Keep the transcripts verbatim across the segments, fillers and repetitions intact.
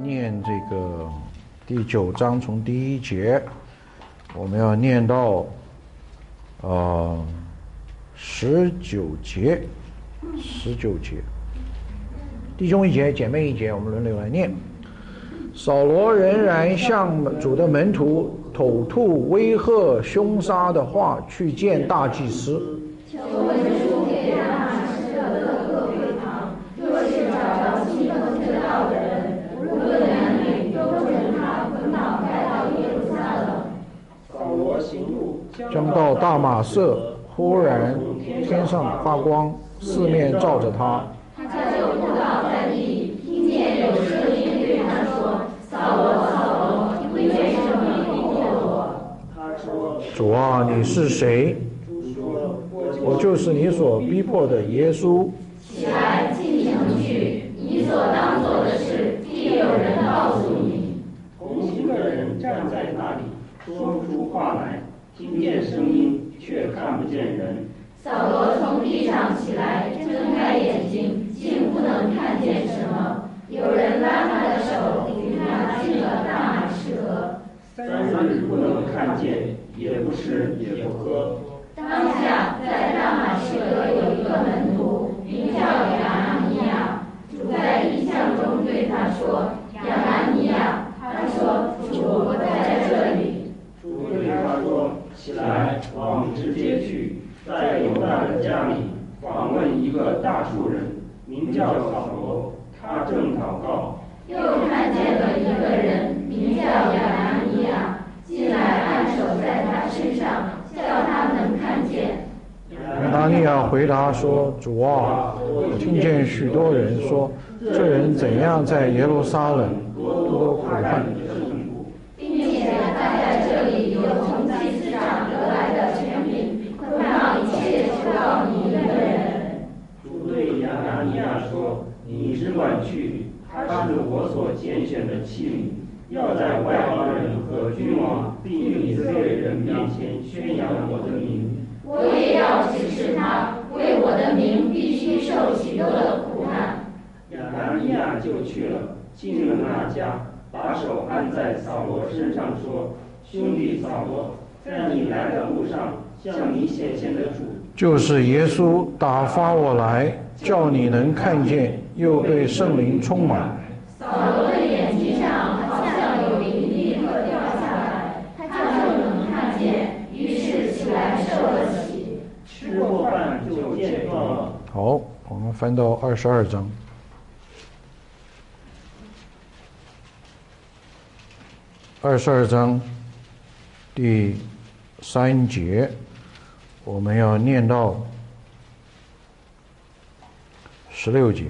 念这个第九章从第一节，我们要念到呃十九节，十九节，弟兄一节，姐妹一节，我们轮流来念。扫罗仍然向主的门徒吐吐威吓凶杀的话，去见大祭司。 求文书给大马士革的各会堂，若是找着信奉这道的人，无论男女，都准他捆绑带到耶路撒冷。 扫罗行路， 将到大马色，忽然天上发光，四面照着他。 他就扑倒在地，听见有声音对他说：“扫罗，扫罗，你为什么逼迫我？” 他说：“ 主啊，你是谁？” 主说：“ 我就是你所逼迫的耶稣。 起来，进城去，你所当做的事，必有人告诉你。” 同行的人站在那里，说不出话来，听见声音，却看不见人。 扫罗从地上起来，睁开眼睛，竟不能看见什么。有人拉他的手，领他进了大马士革。 三日不能看见，也不吃也不喝。 当下在大马士革有一个门徒，名叫亚拿尼亚。主在异象中对他说：“亚拿尼亚。”他说：“主，我在这里。” 主对他说：“起来，往直接去，在犹大的家里访问一个大数人，名叫扫罗，他正祷告。 又看见了一个人，名叫亚拿尼亚，进来按手在他身上，叫他能看见。” 亚拿尼亚回答说：“主啊，我听见许多人说，这人怎样在耶路撒冷多苦害， 并且他在这里有从祭司长得来的权柄，捆绑一切求告你的人。” 主对亚拿尼亚说：“你只管去，他是我所拣选的器皿，要在外邦人和君王并以色列人面前宣扬我的名。 我也要指示他，为我的名必须受许多的苦难。” 亚拿尼亚就去了，进了那家，把手按在扫罗身上说：“兄弟扫罗，在你来的路上，向你显现的主， 就是耶稣打发我来，叫你能看见，又被圣灵充满。” 扫罗的眼睛上好像有灵立刻掉下来，他就能看见，于是起来受了洗。 吃过饭就见状了。 好，我们翻到二十二章。二十二章第三节，我们要念到十六节。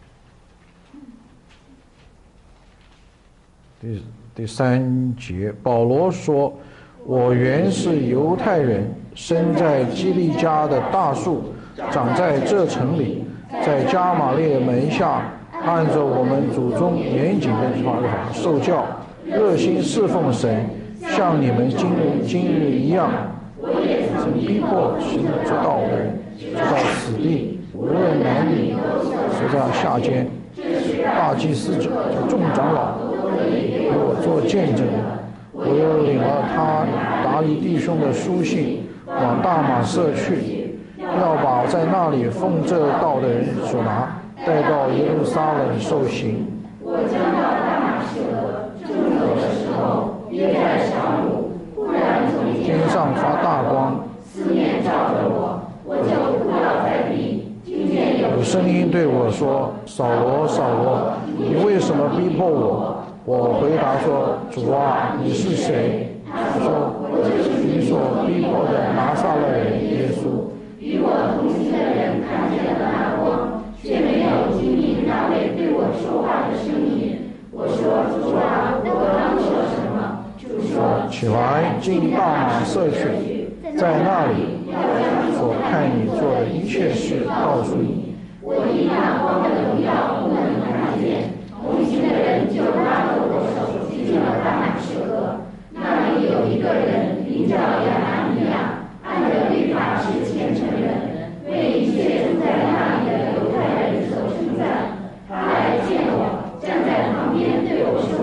第第三节，保罗说：“我原是犹太人，生在基利家的大树，长在这城里，在加马列门下，按着我们祖宗严谨的法受教，热心侍奉神，像你们今日今日一样。我也曾逼迫行这道的人，直到死地，无论男女，直到下监。大祭司长、众长老给我做见证。我又领了他达利弟兄的书信，往大马色去，要把在那里奉这道的人所拿，带到耶路撒冷受刑。 我将到大马士革，正走的时候，约在晌午，忽然从天上发大光， 四面照着我，我就扑倒在地，听见有有声音对我说：“扫罗，扫罗，你为什么逼迫我？”我回答说：“主啊，你是谁？”他说：“我就是你所逼迫的拿撒勒人耶稣。” 与我同行的人看见了那光，却没有听见那位对我说话的声音。我说：“主啊，我当说什么？”主说：“ 起来，进大马色去，在那里要将所看你做的一切事告诉你。” 我因那光的荣耀不能看见，同行的人就拉着我手进了大马士革。那里有一个人名叫亚拿尼亚，按着律法是虔诚人，为一切住在那里的犹太人所称赞。他来见我，站在旁边对我说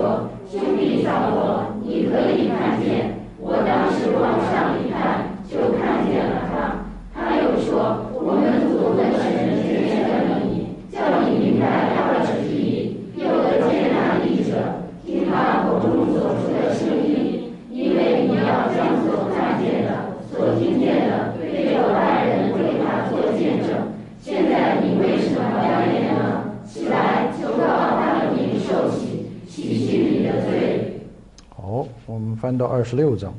翻到二十六章。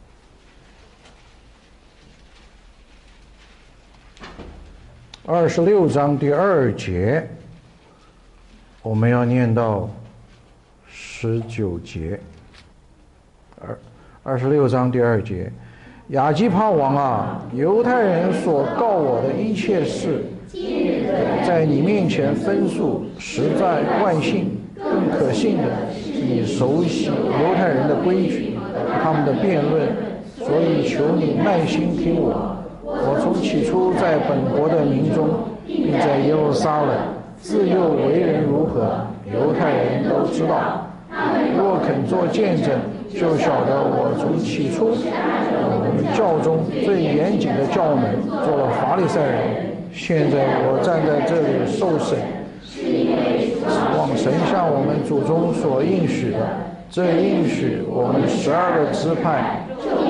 二十六章第二节，我们要念到十九节。二二十六章第二节，亚基帕王啊，犹太人所告我的一切事，在你面前分述，实在万幸。更可信的是你熟悉犹太人的规矩，他们的辩论，所以求你耐心听我。我从起初在本国的民中，并在耶路撒冷自幼为人如何，犹太人都知道。若肯做见证，就晓得我从起初我们教中最严谨的教门做了法利赛人，现在我站在这里受审，指望神向我们祖宗所应许的，这应许我们十二个支派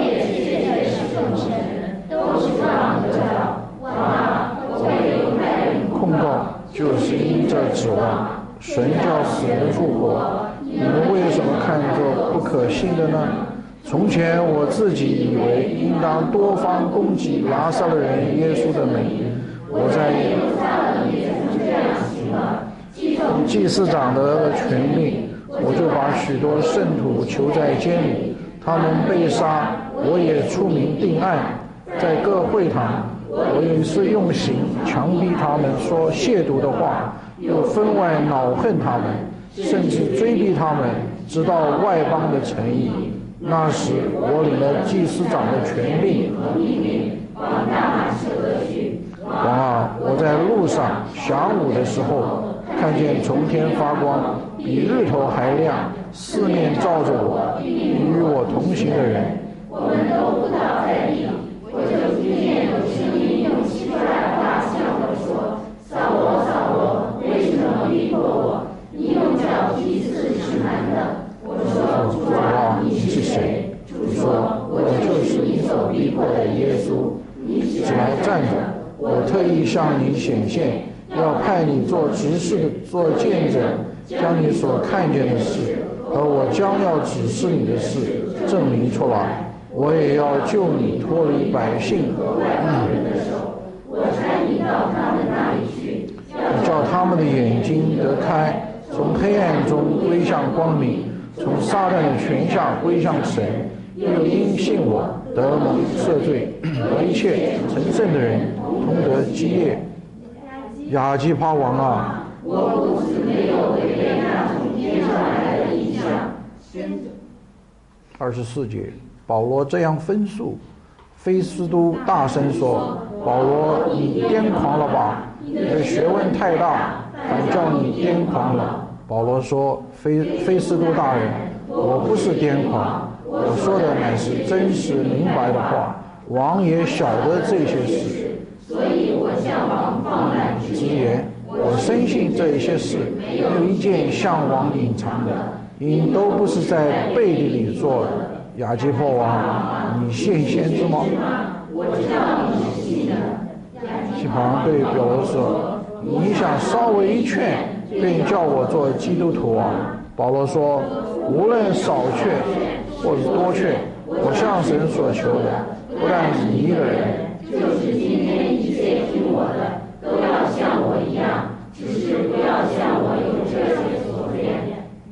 控告，就是因这指望神叫死人复活。你们为什么看作不可信的呢？从前我自己以为应当多方攻击拿撒勒人耶稣的名，我在耶路撒冷也曾这样行了。祭司长的权柄，我就把许多圣徒囚在监里，他们被杀，我也出名定案。在各会堂，我也是用刑强逼他们说亵渎的话，又分外恼恨他们，甚至追逼他们，直到外邦的城邑。那时我领了祭司长的权柄和命令，往大马士革去。王啊，我在路上晌午的时候，看见从天发光，比日头还亮，四面照着我，与我同行的人。我们都扑倒在地，我就听见有声音用希伯来话向我说：“扫罗，扫罗，为什么逼迫我？你用脚踢刺直蛮的。”我说：“主啊，你是谁？”主说：“我就是你所逼迫的耶稣。你起来站着，我特意向你显现，要派你做执事的，做见证，将你所看见的事和我将要指示你的事证明出来。我也要救你脱离百姓和外邦人的手。我差你到他们那里去，叫他们的眼睛得开，从黑暗中归向光明，从撒旦的权下归向神。又因信我得蒙赦罪，和一切成圣的人同得基业。亚基帕王啊，我不是没有违背那从天上来的意象。二十四节，保罗这样分述，菲斯都大声说：“保罗，你癫狂了吧？你的学问太大，反叫你癫狂了。”保罗说：“菲菲斯都大人，我不是癫狂，我说的乃是真实明白的话。王也晓得这些事，所以我向王放胆直言。我深信这一些事没有一件向王隐藏的，因都不是在背地里做的。亚基帕王，你信先知吗？我知道你是信的。”西旁对保罗说：“你想稍微一劝，便叫我做基督徒啊？”保罗说：“无论少劝或是多劝，我向神所求的，不但是一个人，就是今天一切听我的，都要像我一样，只是不要像我有这些所愿。”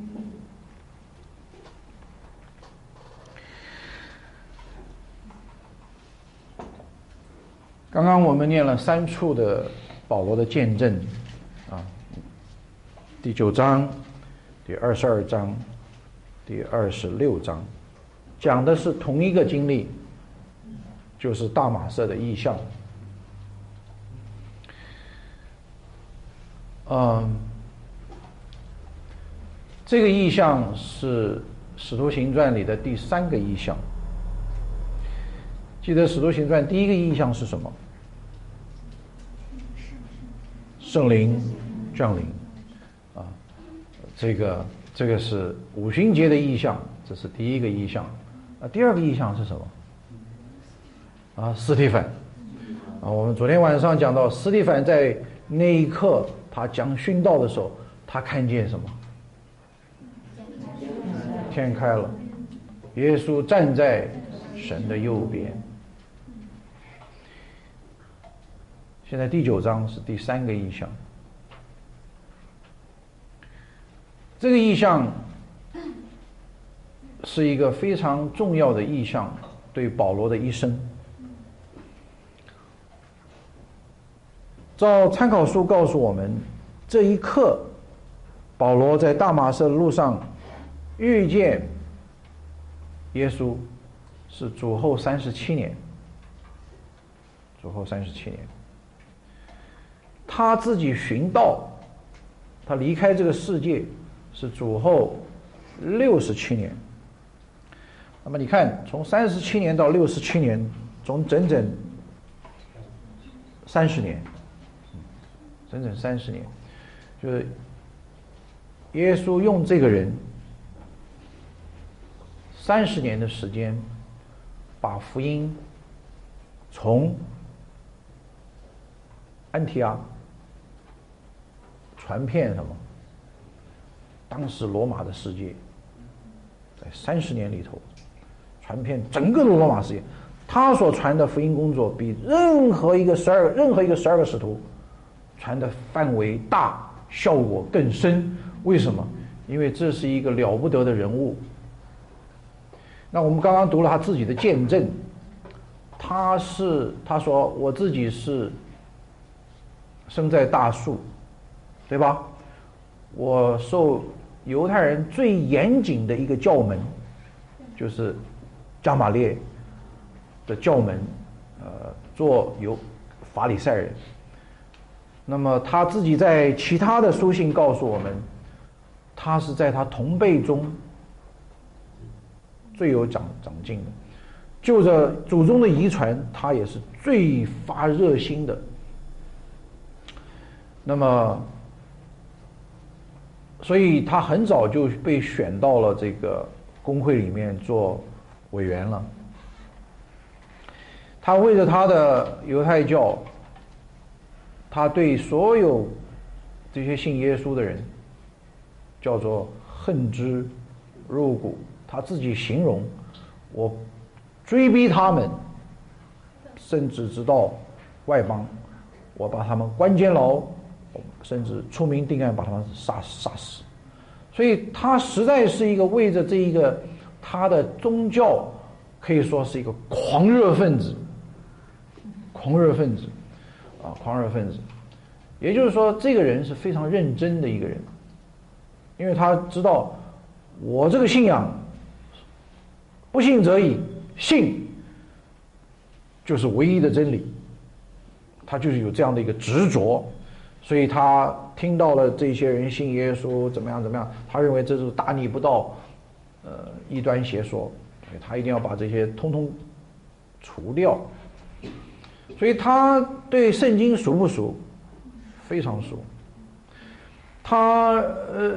刚刚我们念了三处的保罗的见证啊，第九章、第二十二章、第二十六章，讲的是同一个经历，就是大马色的异象。嗯，这个异象是《使徒行传》里的第三个异象。记得《使徒行传》第一个异象是什么？圣灵降临啊，这个这个是五旬节的异象，这是第一个异象。啊，第二个异象是什么？啊，司提反啊，我们昨天晚上讲到，司提反在那一刻他讲殉道的时候，他看见什么？天开了， 耶稣站在神的右边。现在第九章是第三个意象，这个意象是一个非常重要的意象，对保罗的一生。照参考书告诉我们，这一刻保罗在大马色路上遇见耶稣是主后三十七年，主后三十七年，他自己寻道，他离开这个世界是主后六十七年。那么你看，从三十七年到六十七年，从整整三十年，整整三十年，就是耶稣用这个人三十年的时间，把福音从安提阿传遍什么？当时罗马的世界，在三十年里头，传遍整个的罗马世界。他所传的福音工作，比任何一个十二任何一个十二个使徒传的范围大，效果更深。为什么？因为这是一个了不得的人物。那我们刚刚读了他自己的见证，他是他说我自己是生在大树，对吧？我受犹太人最严谨的一个教门，就是加马列的教门，呃，做犹法利赛人。那么他自己在其他的书信告诉我们，他是在他同辈中最有长长进的，就着祖宗的遗传，他也是最发热心的。那么，所以他很早就被选到了这个公会里面做委员了。他为了他的犹太教，他对所有这些信耶稣的人叫做恨之入骨。他自己形容，我追逼他们，甚至直到外邦，我把他们关监牢，甚至出名定案把他们杀杀死。所以他实在是一个为着这一个他的宗教，可以说是一个狂热分子，狂热分子啊，狂热分子。也就是说，这个人是非常认真的一个人，因为他知道我这个信仰，不信则已，信就是唯一的真理。他就是有这样的一个执着，所以他听到了这些人信耶稣怎么样怎么样，他认为这是大逆不道，呃，异端邪说，所以他一定要把这些通通除掉。所以他对圣经熟不熟？非常熟。他呃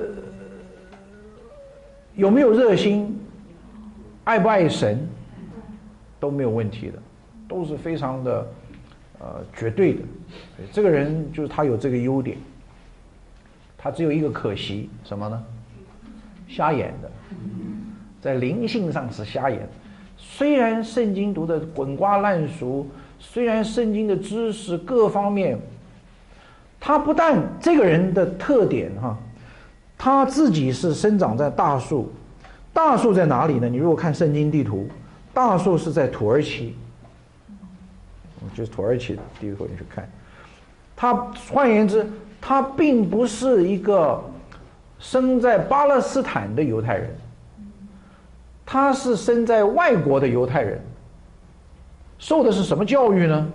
有没有热心？爱不爱神？都没有问题的，都是非常的呃绝对的。这个人就是他有这个优点，他只有一个可惜，什么呢？瞎眼的，在灵性上是瞎眼。虽然圣经读得滚瓜烂熟，虽然圣经的知识各方面，他不但这个人的特点哈，他自己是生长在大树。大树在哪里呢？你如果看圣经地图，大树是在土耳其，就是土耳其的地图你去看。他换言之，他并不是一个生在巴勒斯坦的犹太人，他是生在外国的犹太人，受的是什么教育呢？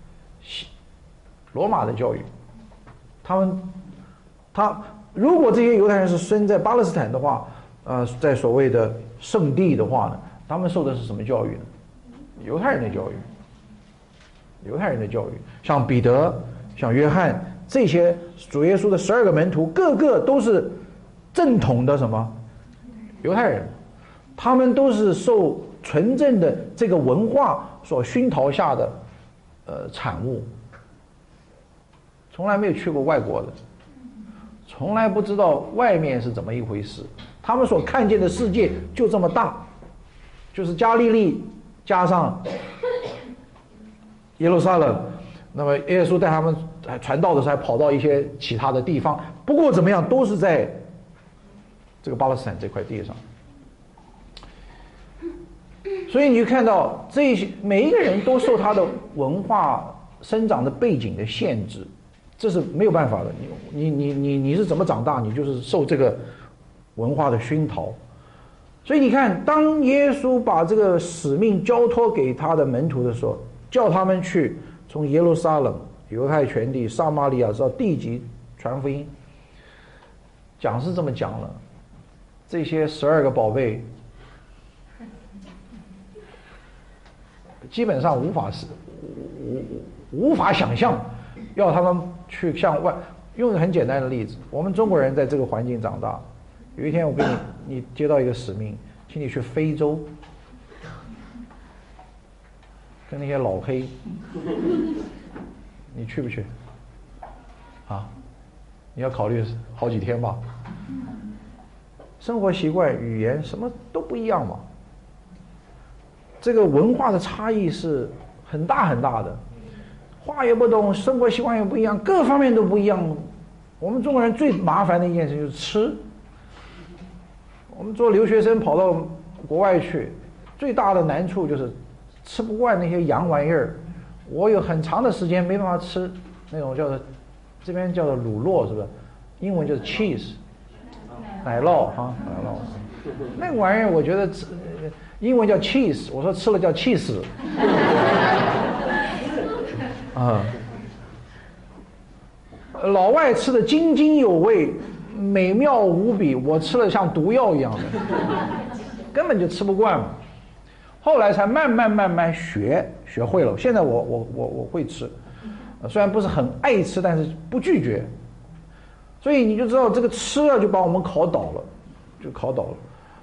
罗马的教育。他们，他如果这些犹太人是生在巴勒斯坦的话，呃，在所谓的圣地的话呢，他们受的是什么教育呢？犹太人的教育。犹太人的教育，像彼得、像约翰这些主耶稣的十二个门徒，个个都是正统的什么犹太人，他们都是受纯正的这个文化所熏陶下的呃产物。从来没有去过外国的，从来不知道外面是怎么一回事，他们所看见的世界就这么大， 就是加利利加上耶路撒冷。那么耶稣带他们传道的时候，还跑到一些其他的地方。不过怎么样，都是在这个巴勒斯坦这块地上。所以你就看到这些每一个人都受他的文化生长的背景的限制，这是没有办法的。你你你你你是怎么长大，你就是受这个文化的熏陶。所以你看，当耶稣把这个使命交托给他的门徒的时候，叫他们去从耶路撒冷、犹太全地、撒玛利亚到地极传福音。讲是这么讲了，这些十二个宝贝基本上无法是无无法想象，要他们去向外。用一个很简单的例子，我们中国人在这个环境长大，有一天我给你你接到一个使命，请你去非洲跟那些老黑，你去不去？啊，你要考虑好几天吧。生活习惯、语言什么都不一样嘛。这个文化的差异是很大很大的，话也不懂，生活习惯也不一样，各方面都不一样。我们中国人最麻烦的一件事就是吃。我们做留学生跑到国外去，最大的难处就是吃不惯那些洋玩意儿。我有很长的时间没办法吃那种叫做这边叫做乳酪，是不是？英文就是 cheese， 奶酪哈，奶酪。那个玩意儿我觉得吃，英文叫 cheese， 我说吃了叫气死。啊，老外吃的津津有味，美妙无比，我吃了像毒药一样的，根本就吃不惯嘛。后来才慢慢慢慢学学会了，现在我我我我会吃，虽然不是很爱吃，但是不拒绝。所以你就知道这个吃啊，就把我们考倒了，就考倒了。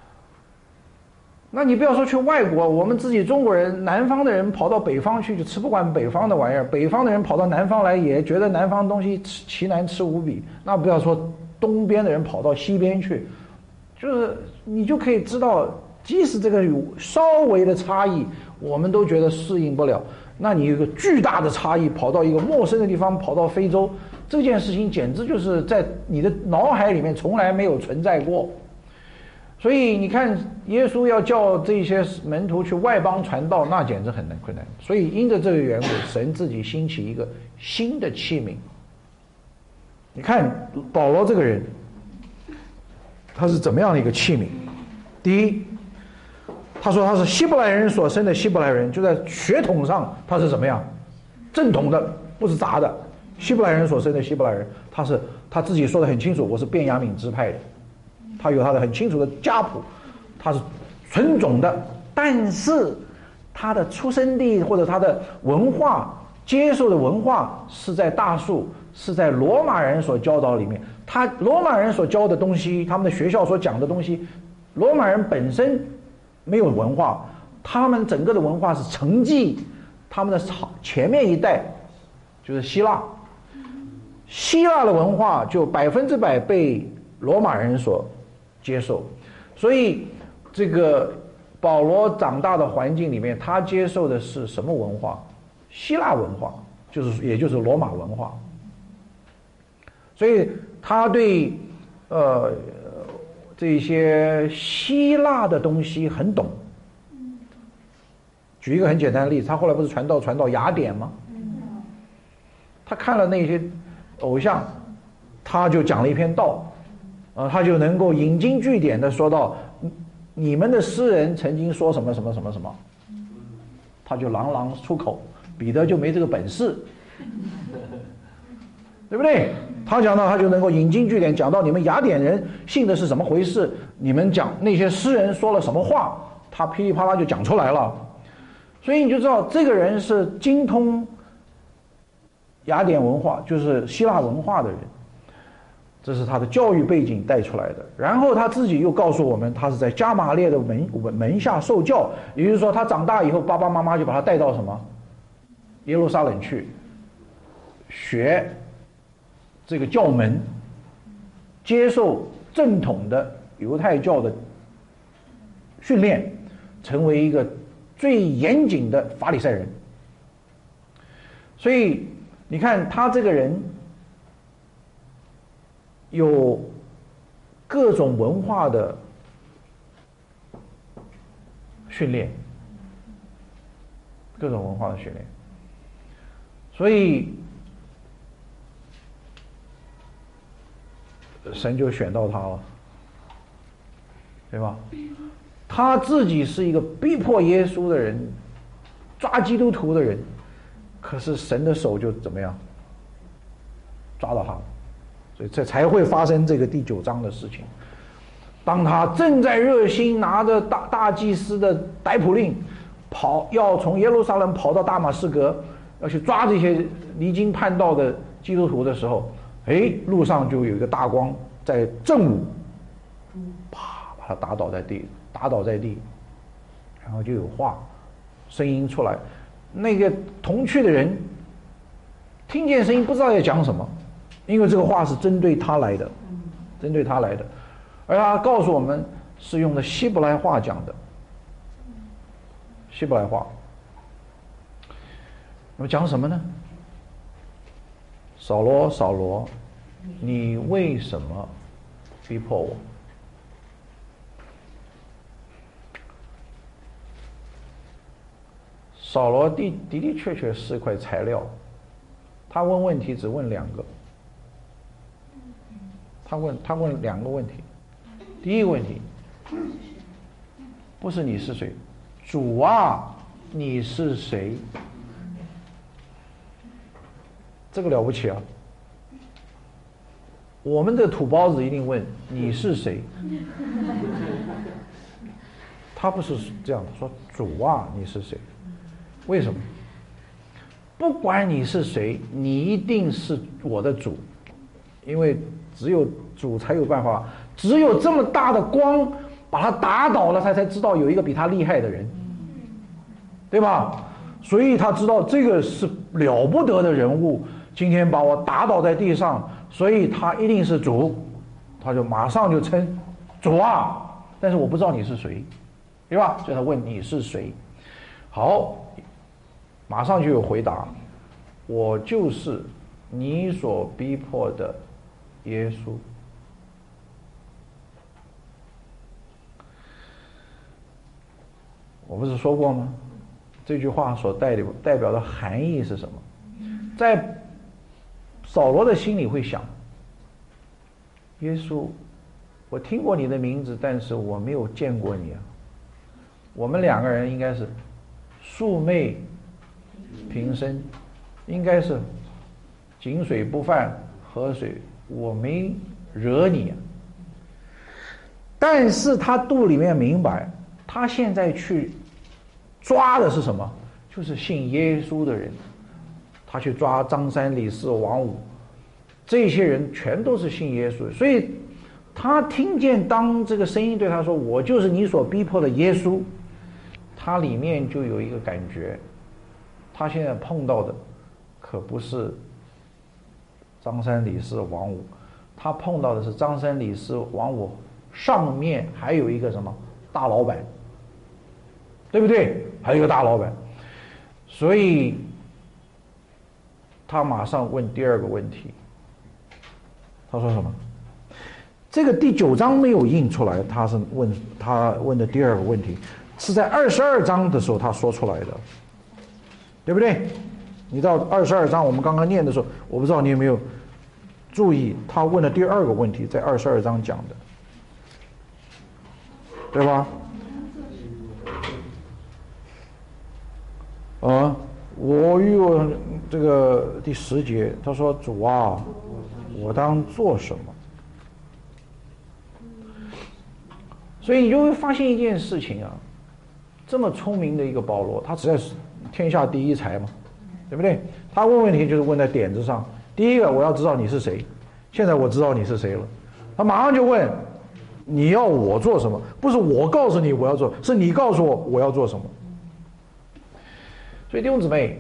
那你不要说去外国，我们自己中国人，南方的人跑到北方去就吃不惯北方的玩意儿，北方的人跑到南方来也觉得南方东西吃奇难吃无比。那不要说东边的人跑到西边去，就是你就可以知道，即使这个有稍微的差异，我们都觉得适应不了。那你有一个巨大的差异，跑到一个陌生的地方，跑到非洲，这件事情简直就是在你的脑海里面从来没有存在过。所以你看，耶稣要叫这些门徒去外邦传道，那简直很难困难。所以因着这个缘故，神自己兴起一个新的器皿。你看保罗这个人，他是怎么样的一个器皿？第一，他说他是希伯来人所生的希伯来人，就在血统上他是怎么样？正统的，不是杂的。希伯来人所生的希伯来人，他是他自己说得很清楚，我是便雅悯支派的。他有他的很清楚的家谱，他是纯种的，但是他的出生地或者他的文化接受的文化是在大数，是在罗马人所教导里面。他罗马人所教的东西，他们的学校所讲的东西，罗马人本身没有文化，他们整个的文化是承继他们的前面一代，就是希腊，希腊的文化就百分之百被罗马人所接受。所以这个保罗长大的环境里面，他接受的是什么文化？希腊文化，就是也就是罗马文化。所以他对呃这些希腊的东西很懂。举一个很简单的例子，他后来不是传道传到雅典吗？他看了那些偶像，他就讲了一篇道。呃，他就能够引经据典的说到，你们的诗人曾经说什么什么什么什么，他就朗朗出口。彼得就没这个本事，对不对？他讲到他就能够引经据典，讲到你们雅典人信的是怎么回事，你们讲那些诗人说了什么话，他噼里啪啦就讲出来了。所以你就知道这个人是精通雅典文化，就是希腊文化的人。这是他的教育背景带出来的。然后他自己又告诉我们，他是在加玛列的门门下受教，也就是说他长大以后，爸爸妈妈就把他带到什么耶路撒冷去学这个教门，接受正统的犹太教的训练， 成为一个最严谨的法利赛人。所以你看他这个人有各种文化的训练，各种文化的训练，所以神就选到他了，对吧？他自己是一个逼迫耶稣的人，抓基督徒的人，可是神的手就怎么样抓到他了，所以这才会发生这个第九章的事情。当他正在热心拿着大大祭司的逮捕令，跑要从耶路撒冷跑到大马士革，要去抓这些离经叛道的基督徒的时候，哎，路上就有一个大光在正午，啪，把他打倒在地，打倒在地，然后就有话，声音出来。那个同去的人听见声音，不知道要讲什么，因为这个话是针对他来的，针对他来的。而他告诉我们是用的希伯来话讲的，希伯来话。那么讲什么呢？扫罗，扫罗，你为什么逼迫我？扫罗的的的确确是块材料，他问问题只问两个，他问他问两个问题。第一个问题不是你是谁，主啊，你是谁？这个了不起啊！我们的土包子一定问你是谁，他不是这样说，主啊，你是谁？为什么？不管你是谁，你一定是我的主，因为只有主才有办法，只有这么大的光把他打倒了，他才知道有一个比他厉害的人，对吧？所以他知道这个是了不得的人物，今天把我打倒在地上，所以他一定是主，他就马上就称主啊，但是我不知道你是谁，对吧？所以他问你是谁。好，马上就有回答，我就是你所逼迫的耶稣。我不是说过吗？这句话所代表代表的含义是什么？在扫罗的心里会想，耶稣，我听过你的名字，但是我没有见过你啊。我们两个人应该是素昧平生，应该是井水不犯河水，我没惹你啊。但是他肚里面明白，他现在去抓的是什么？就是信耶稣的人。他去抓张三李四王五，这些人全都是信耶稣的，所以他听见当这个声音对他说，我就是你所逼迫的耶稣，他里面就有一个感觉，他现在碰到的可不是张三李四王五，他碰到的是张三李四王五上面还有一个什么大老板，对不对？还有一个大老板，所以他马上问第二个问题，他说什么？这个第九章没有印出来，他是问他问的第二个问题，是在二十二章的时候他说出来的，对不对？你到二十二章我们刚刚念的时候，我不知道你有没有注意，他问的第二个问题在二十二章讲的，对吧？啊，我与我这个第十节，他说：“主啊，我当做什么？”所以你就会发现一件事情啊，这么聪明的一个保罗，他实在是天下第一才嘛，对不对？他问问题就是问在点子上。第一个，我要知道你是谁，现在我知道你是谁了，他马上就问你要我做什么？不是我告诉你我要做，是你告诉我我要做什么。所以弟兄姊妹，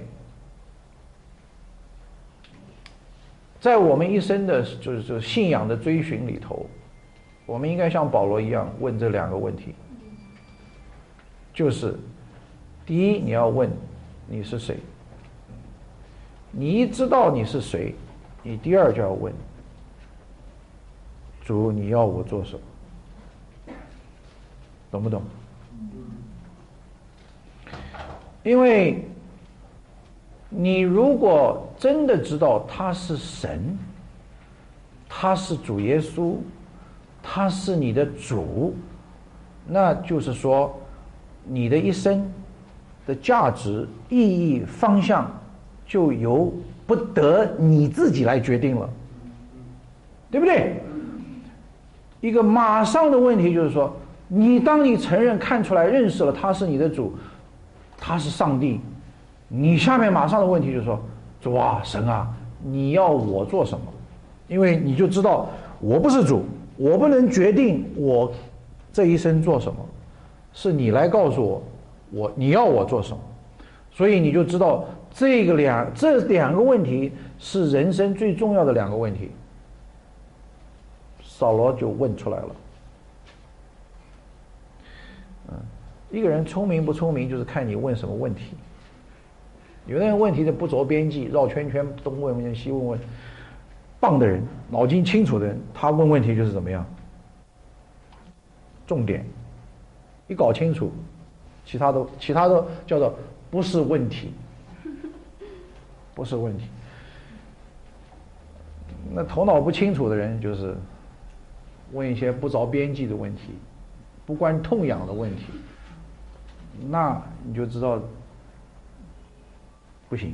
在我们一生的就是就是信仰的追寻里头，我们应该像保罗一样问这两个问题： 就是第一，你要问你是谁。你一知道你是谁，你第二就要问主，你要我做什么？懂不懂？因为你如果真的知道他是神，他是主耶稣，他是你的主，那就是说你的一生的价值、意义、方向就由不得你自己来决定了，对不对？一个马上的问题就是说，你当你承认、看出来、认识了他是你的主，他是上帝，你下面马上的问题就是说，主啊，神啊，你要我做什么？因为你就知道我不是主，我不能决定我这一生做什么，是你来告诉我，我你要我做什么。所以你就知道这个两这两个问题是人生最重要的两个问题。扫罗就问出来了。嗯，一个人聪明不聪明，就是看你问什么问题。有的人问题的不着边际，绕圈圈，东问问西问问。棒的人，脑筋清楚的人，他问问题就是怎么样？重点，一搞清楚，其他都其他都叫做不是问题，不是问题。那头脑不清楚的人，就是问一些不着边际的问题，不关痛痒的问题，那你就知道不行。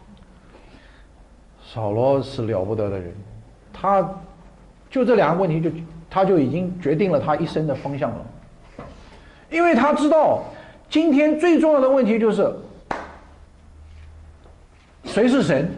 扫罗是了不得的人，他就这两个问题就他就已经决定了他一生的方向了，因为他知道今天最重要的问题就是谁是神，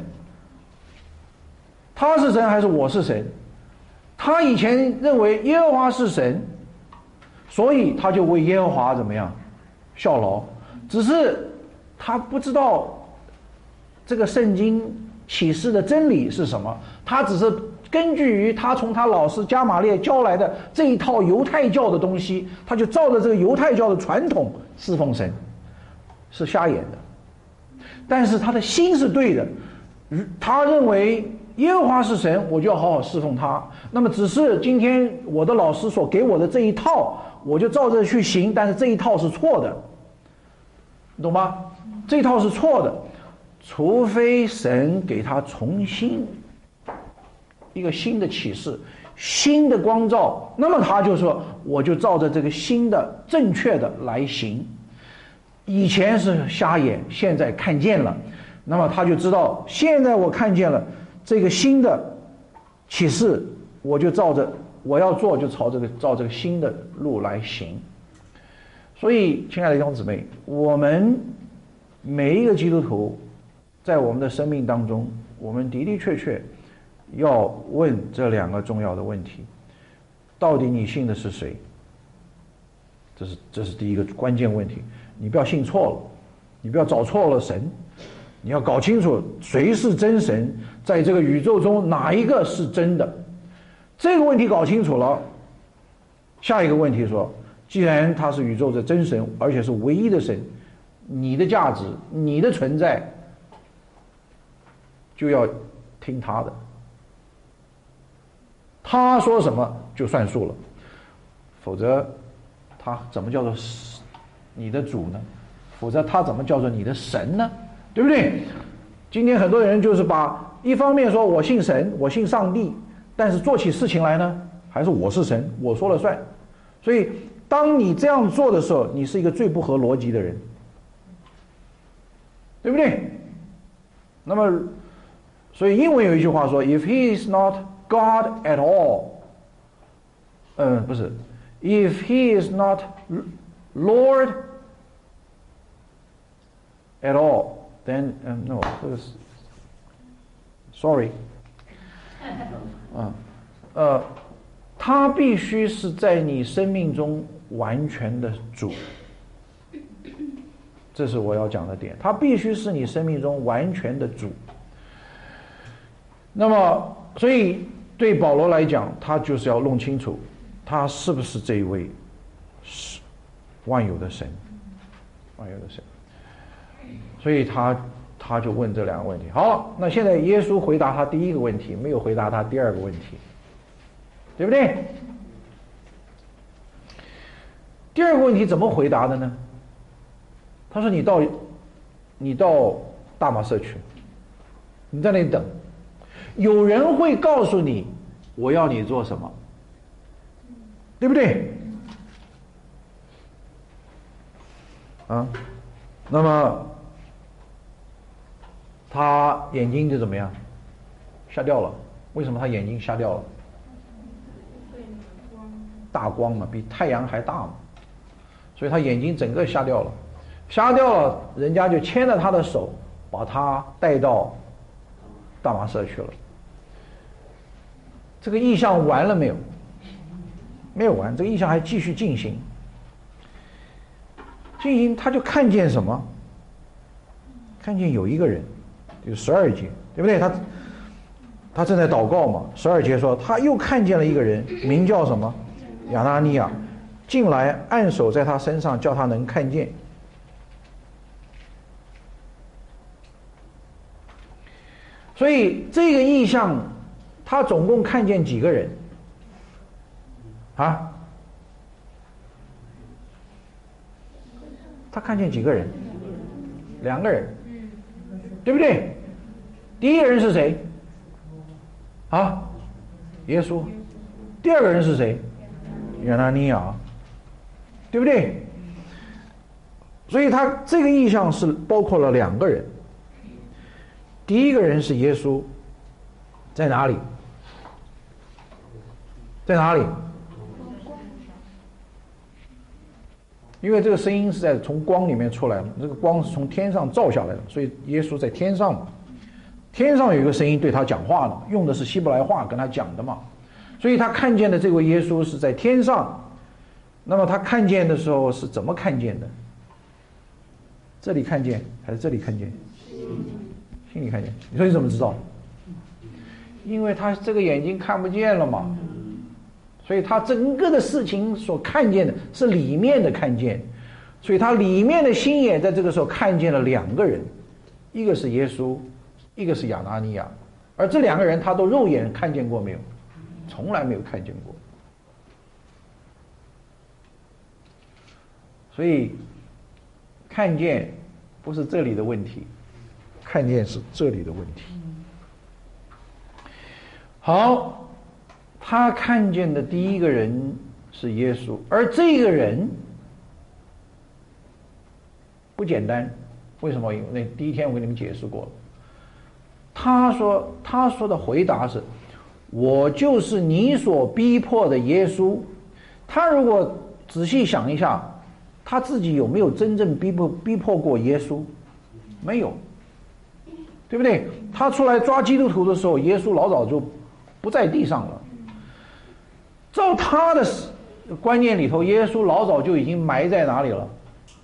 他是神还是我是神？他以前认为耶和华是神，所以他就为耶和华怎么样效劳，只是他不知道这个圣经启示的真理是什么，他只是根据于他从他老师加玛列教来的这一套犹太教的东西，他就照着这个犹太教的传统侍奉神，是瞎眼的。但是他的心是对的，他认为耶和华是神，我就要好好侍奉他。那么只是今天我的老师所给我的这一套，我就照着去行，但是这一套是错的，你懂吗？这一套是错的，除非神给他重新一个新的启示、新的光照，那么他就说我就照着这个新的正确的来行。以前是瞎眼，现在看见了，那么他就知道现在我看见了这个新的启示，我就照着我要做，就朝这个照这个新的路来行。所以亲爱的弟兄姊妹，我们每一个基督徒在我们的生命当中，我们的的确确要问这两个重要的问题：到底你信的是谁？这是这是第一个关键问题。你不要信错了，你不要找错了神，你要搞清楚谁是真神，在这个宇宙中哪一个是真的。这个问题搞清楚了，下一个问题说，既然他是宇宙的真神，而且是唯一的神，你的价值、你的存在就要听他的，他说什么就算数了，否则他怎么叫做你的主呢？否则他怎么叫做你的神呢？对不对？今天很多人就是把一方面说我信神，我信上帝，但是做起事情来呢，还是我是神，我说了算。所以当你这样做的时候，你是一个最不合逻辑的人，对不对？那么所以英文有一句话说 If he is not God at all， 嗯，不是 If he is not Lord at all then、um, no 这个是 sorry 啊呃他必须是在你生命中完全的主，这是我要讲的点，他必须是你生命中完全的主。那么所以对保罗来讲，他就是要弄清楚他是不是这一位是万有的神， 啊，有的是。所以他他就问这两个问题。好，那现在耶稣回答他第一个问题，没有回答他第二个问题，对不对？第二个问题怎么回答的呢？他说：“你到你到大马色去，你在那里等，有人会告诉你我要你做什么，对不对？啊，那么他眼睛就怎么样？瞎掉了。为什么他眼睛瞎掉了？大光嘛，比太阳还大嘛，所以他眼睛整个瞎掉了。瞎掉了，人家就牵着他的手，把他带到大马色去了。这个异象完了没有？没有完，这个异象还继续进行。进行，他就看见什么？看见有一个人，就十二节，对不对？他他正在祷告嘛。十二节说，他又看见了一个人，名叫什么？亚拿尼亚，进来按手在他身上，叫他能看见。所以这个异象，他总共看见几个人？啊？他看见几个人？两个人，对不对？第一个人是谁？啊，耶稣。第二个人是谁？亚拿尼亚，对不对？所以他这个意象是包括了两个人。第一个人是耶稣，在哪里？在哪里？因为这个声音是在从光里面出来的，这个光是从天上照下来的，所以耶稣在天上嘛。天上有一个声音对他讲话呢，用的是希伯来话跟他讲的嘛，所以他看见的这位耶稣是在天上。那么他看见的时候是怎么看见的？这里看见还是这里看见？心里看见。你说你怎么知道？因为他这个眼睛看不见了嘛，所以他整个的事情所看见的是里面的看见，所以他里面的心眼在这个时候看见了两个人，一个是耶稣，一个是亚拿尼亚，而这两个人他都肉眼看见过没有？从来没有看见过。所以看见不是这里的问题，看见是这里的问题。好，他看见的第一个人是耶稣，而这个人不简单。为什么？因为那第一天我给你们解释过了。他说他说的回答是，我就是你所逼迫的耶稣。他如果仔细想一下，他自己有没有真正逼迫逼迫过耶稣？没有，对不对？他出来抓基督徒的时候，耶稣老早就不在地上了。照他的观念里头，耶稣老早就已经埋在哪里了？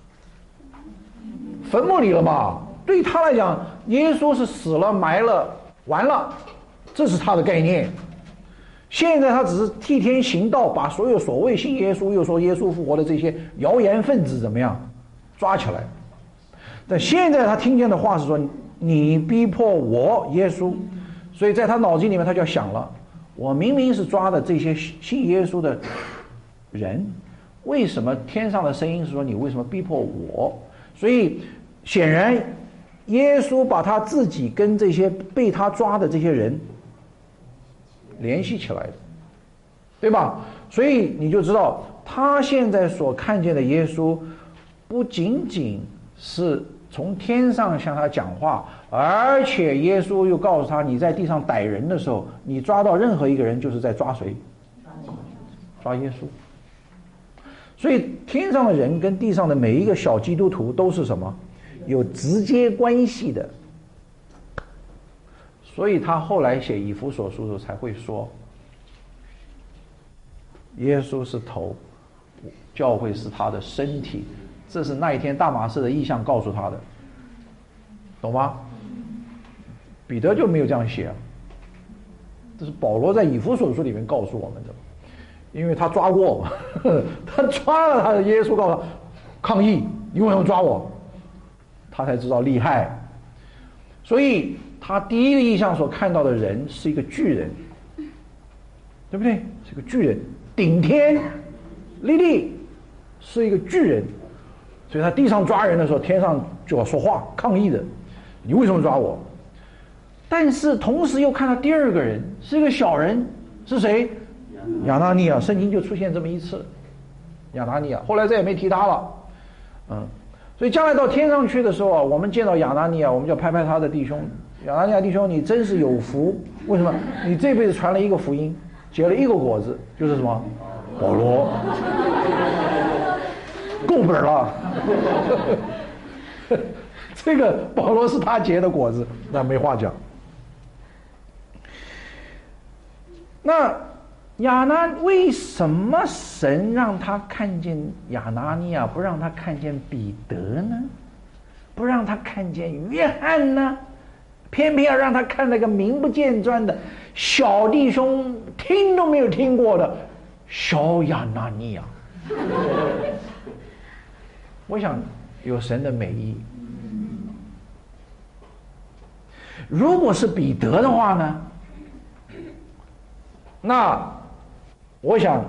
坟墓里了嘛。对他来讲，耶稣是死了埋了完了，这是他的概念。现在他只是替天行道，把所有所谓信耶稣又说耶稣复活的这些谣言分子怎么样抓起来。但现在他听见的话是说，你逼迫我耶稣，所以在他脑筋里面他就想了，我明明是抓的这些信耶稣的人，为什么天上的声音是说你为什么逼迫我？所以显然耶稣把他自己跟这些被他抓的这些人联系起来的，对吧？所以你就知道他现在所看见的耶稣不仅仅是从天上向他讲话，而且耶稣又告诉他，你在地上逮人的时候，你抓到任何一个人就是在抓谁？抓耶稣。所以天上的人跟地上的每一个小基督徒都是什么？有直接关系的。所以他后来写以弗所书的时候才会说，耶稣是头，教会是他的身体，这是那一天大马士的意象告诉他的，懂吗？彼得就没有这样写啊，这是保罗在以弗所书里面告诉我们的，因为他抓过嘛，他抓了他的耶稣，告诉他抗议， 你为什么抓我？他才知道厉害。所以他第一个意象所看到的人是一个巨人，对不对？是个巨人，顶天立地，是一个巨人。所以他地上抓人的时候，天上就要说话抗议的，你为什么抓我？但是同时又看到第二个人是一个小人，是谁？亚拿尼亚。圣经就出现这么一次，亚拿尼亚，后来再也没提他了。嗯，所以将来到天上去的时候啊，我们见到亚拿尼亚，我们就拍拍他的弟兄，亚拿尼亚弟兄，你真是有福。为什么？你这辈子传了一个福音，结了一个果子，就是什么？保罗，够本了。这个保罗是他结的果子，那没话讲。那亚拿为什么神让他看见亚拿尼亚，不让他看见彼得呢？不让他看见约翰呢？偏偏要让他看那个名不见传的小弟兄，听都没有听过的小亚拿尼亚。我想有神的美意。如果是彼得的话呢，那我想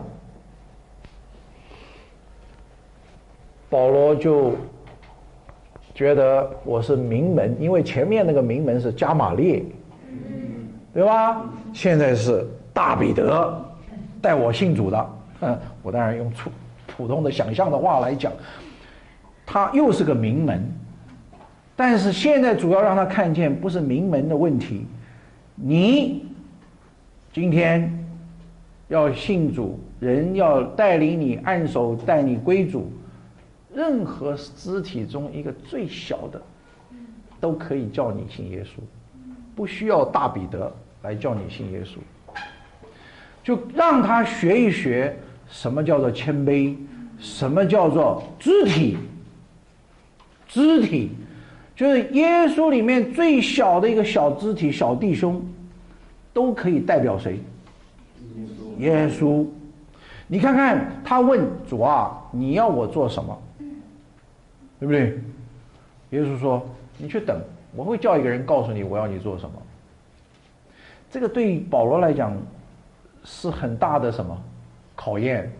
保罗就觉得我是名门，因为前面那个名门是加玛列，对吧？现在是大彼得带我信主的。嗯，我当然用普普通的想象的话来讲，他又是个名门。但是现在主要让他看见不是名门的问题，你今天要信主，人要带领你按手带你归主，任何肢体中一个最小的都可以叫你信耶稣，不需要大彼得来叫你信耶稣。就让他学一学什么叫做谦卑，什么叫做肢体。肢体就是耶稣里面最小的一个小肢体，小弟兄都可以代表谁？耶稣。你看看他问主啊，你要我做什么？对不对？耶稣说，你去等，我会叫一个人告诉你我要你做什么。这个对保罗来讲是很大的什么考验？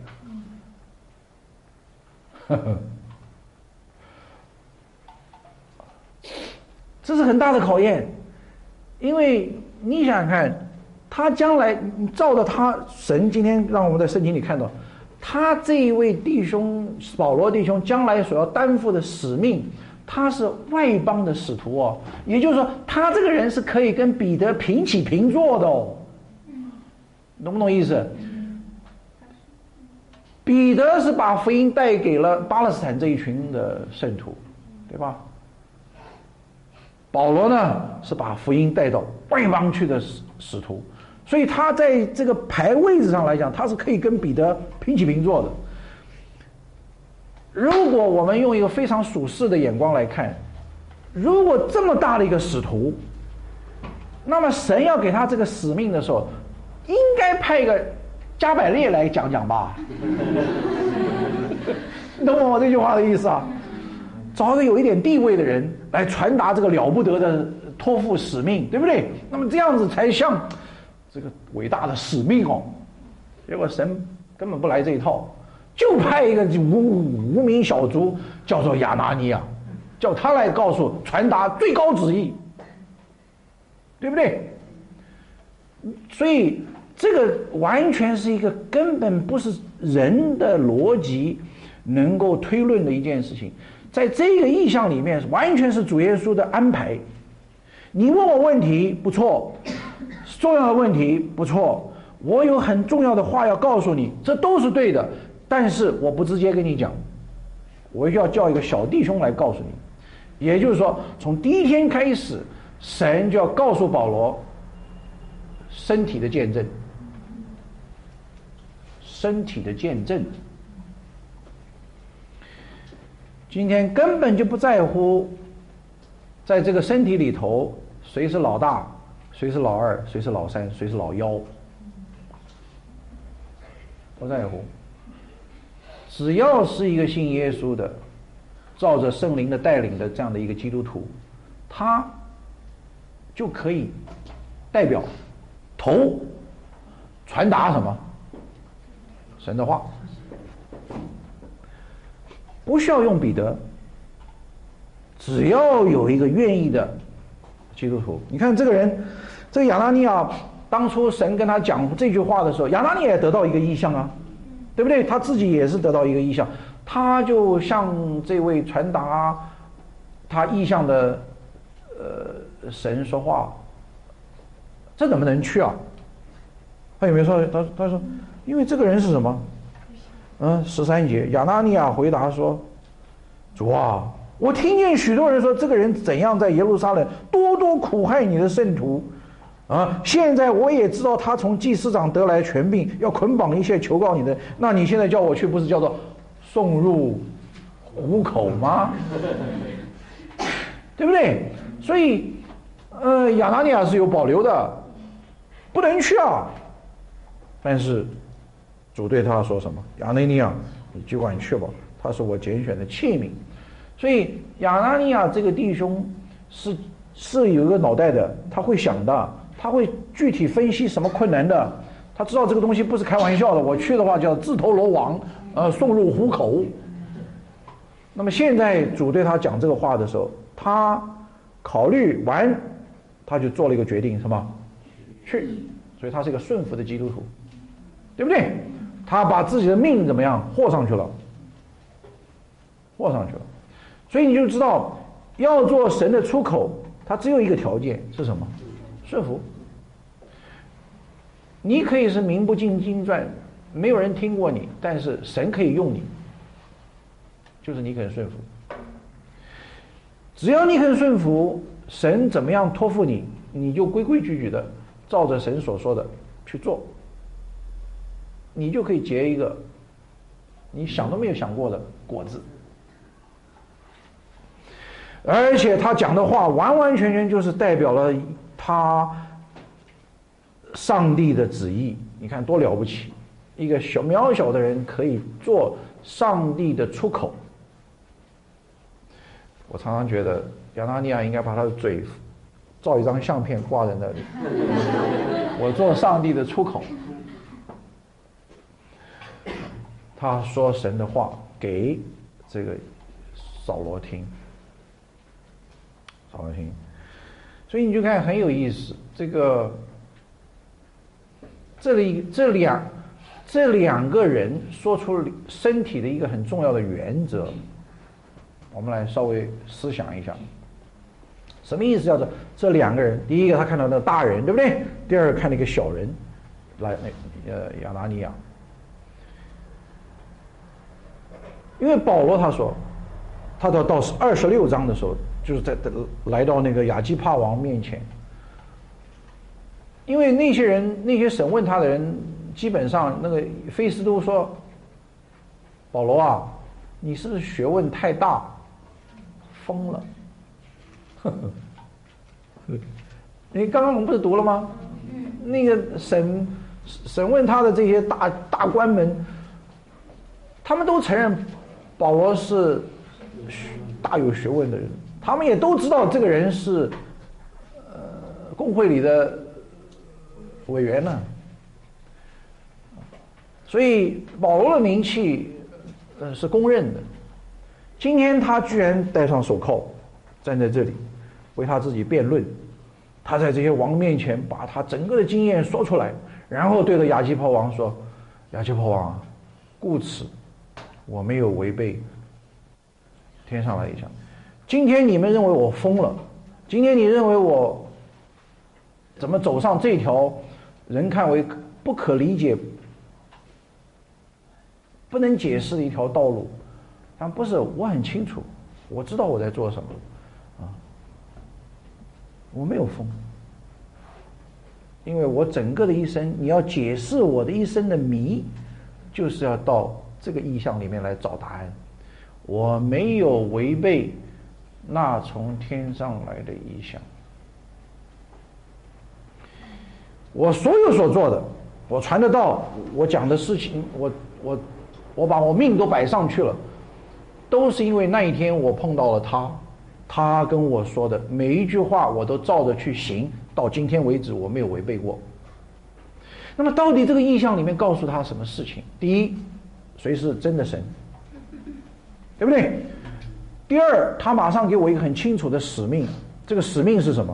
呵呵，这是很大的考验，因为你想想看，他将来照着他神今天让我们在圣经里看到，他这一位弟兄保罗弟兄将来所要担负的使命，他是外邦的使徒哦，也就是说他这个人是可以跟彼得平起平坐的哦，懂不懂意思？彼得是把福音带给了巴勒斯坦这一群的圣徒，对吧？保罗呢是把福音带到外邦去的使使徒，所以他在这个排位置上来讲，他是可以跟彼得平起平坐的。如果我们用一个非常属世的眼光来看，如果这么大的一个使徒，那么神要给他这个使命的时候，应该派一个加百列来讲讲吧。你懂我这句话的意思啊？找一个有一点地位的人来传达这个了不得的托付使命，对不对？那么这样子才像这个伟大的使命哦。结果神根本不来这一套，就派一个无无名小卒叫做亚拿尼亚，叫他来告诉传达最高旨意，对不对？所以这个完全是一个根本不是人的逻辑能够推论的一件事情。在这个意象里面，完全是主耶稣的安排。你问我问题不错，重要的问题不错，我有很重要的话要告诉你，这都是对的，但是我不直接跟你讲，我要叫一个小弟兄来告诉你。也就是说，从第一天开始，神就要告诉保罗身体的见证，身体的见证。今天根本就不在乎在这个身体里头谁是老大，谁是老二，谁是老三，谁是老幺，不在乎。只要是一个信耶稣的， 照着圣灵的带领的这样的一个基督徒，他就可以代表头传达什么？神的话，不需要用彼得，只要有一个愿意的基督徒。你看这个人，这个亚拿尼亚，当初神跟他讲这句话的时候，亚拿尼亚也得到一个意象啊，对不对？他自己也是得到一个意象，他就向这位传达他意象的呃神说话，这怎么能去啊？他有没有说？他他说，因为这个人是什么？嗯，十三节，亚拿尼亚回答说：“主啊，我听见许多人说这个人怎样在耶路撒冷多多苦害你的圣徒，啊，现在我也知道他从祭司长得来权柄，要捆绑一切求告你的。那你现在叫我去，不是叫做送入虎口吗？对不对？所以，呃，亚拿尼亚是有保留的，不能去啊。但是主对他说什么？亚拿尼亚，你尽管去吧，他是我拣选的器皿。所以亚拿尼亚这个弟兄是是有一个脑袋的，他会想的，他会具体分析什么困难的，他知道这个东西不是开玩笑的，我去的话叫自投罗网，呃，送入虎口。那么现在主对他讲这个话的时候，他考虑完，他就做了一个决定，什么？去。所以他是一个顺服的基督徒，对不对？他把自己的命怎么样豁上去了，豁上去了。所以你就知道，要做神的出口，他只有一个条件是什么？顺服。你可以是名不见经传，没有人听过你，但是神可以用你，就是你肯顺服。只要你肯顺服，神怎么样托付你，你就规规矩矩的照着神所说的去做，你就可以结一个你想都没有想过的果子。而且他讲的话完完全全就是代表了他上帝的旨意，你看多了不起！一个小渺小的人可以做上帝的出口。我常常觉得亚拿尼亚应该把他的嘴照一张相片挂在那里，我做上帝的出口。他说神的话给这个扫罗听，扫罗听，所以你就看很有意思。这个这里这两这两个人说出身体的一个很重要的原则，我们来稍微思想一下。什么意思？叫做这两个人，第一个他看到那个大人，对不对？第二个看那个小人，来那呃亚拿尼亚。因为保罗他说，他到到二十六章的时候，就是在来到那个亚基帕王面前，因为那些人那些审问他的人，基本上那个菲斯都说，保罗啊，你是不是学问太大，疯了？呵呵，你刚刚我们不是读了吗？那个审审问他的这些大大官们，他们都承认保罗是大有学问的人，他们也都知道这个人是呃公会里的委员呢。所以保罗的名气呃是公认的。今天他居然戴上手铐站在这里为他自己辩论，他在这些王面前把他整个的经验说出来，然后对着亚基帕王说，亚基帕王，故此我没有违背天上来一项。今天你们认为我疯了，今天你认为我怎么走上这条人看为不可理解不能解释的一条道路，但不是，我很清楚，我知道我在做什么啊，我没有疯，因为我整个的一生，你要解释我的一生的谜，就是要到这个意象里面来找答案。我没有违背那从天上来的意象，我所有所做的，我传的道，我讲的事情，我我我把我命都摆上去了， 都是因为那一天我碰到了他，他跟我说的每一句话我都照着去行，到今天为止我没有违背过。那么到底这个意象里面告诉他什么事情？第一，谁是真的神，对不对？第二，他马上给我一个很清楚的使命，这个使命是什么？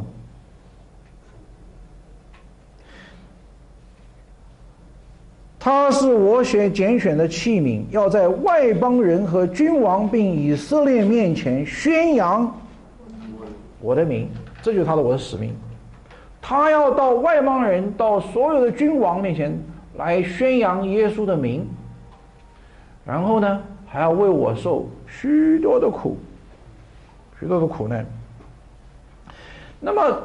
他是我选拣选的器皿，要在外邦人和君王并以色列面前宣扬我的名，这就是他的我的使命。他要到外邦人，到所有的君王面前来宣扬耶稣的名，然后呢，还要为我受许多的苦，许多的苦难。那么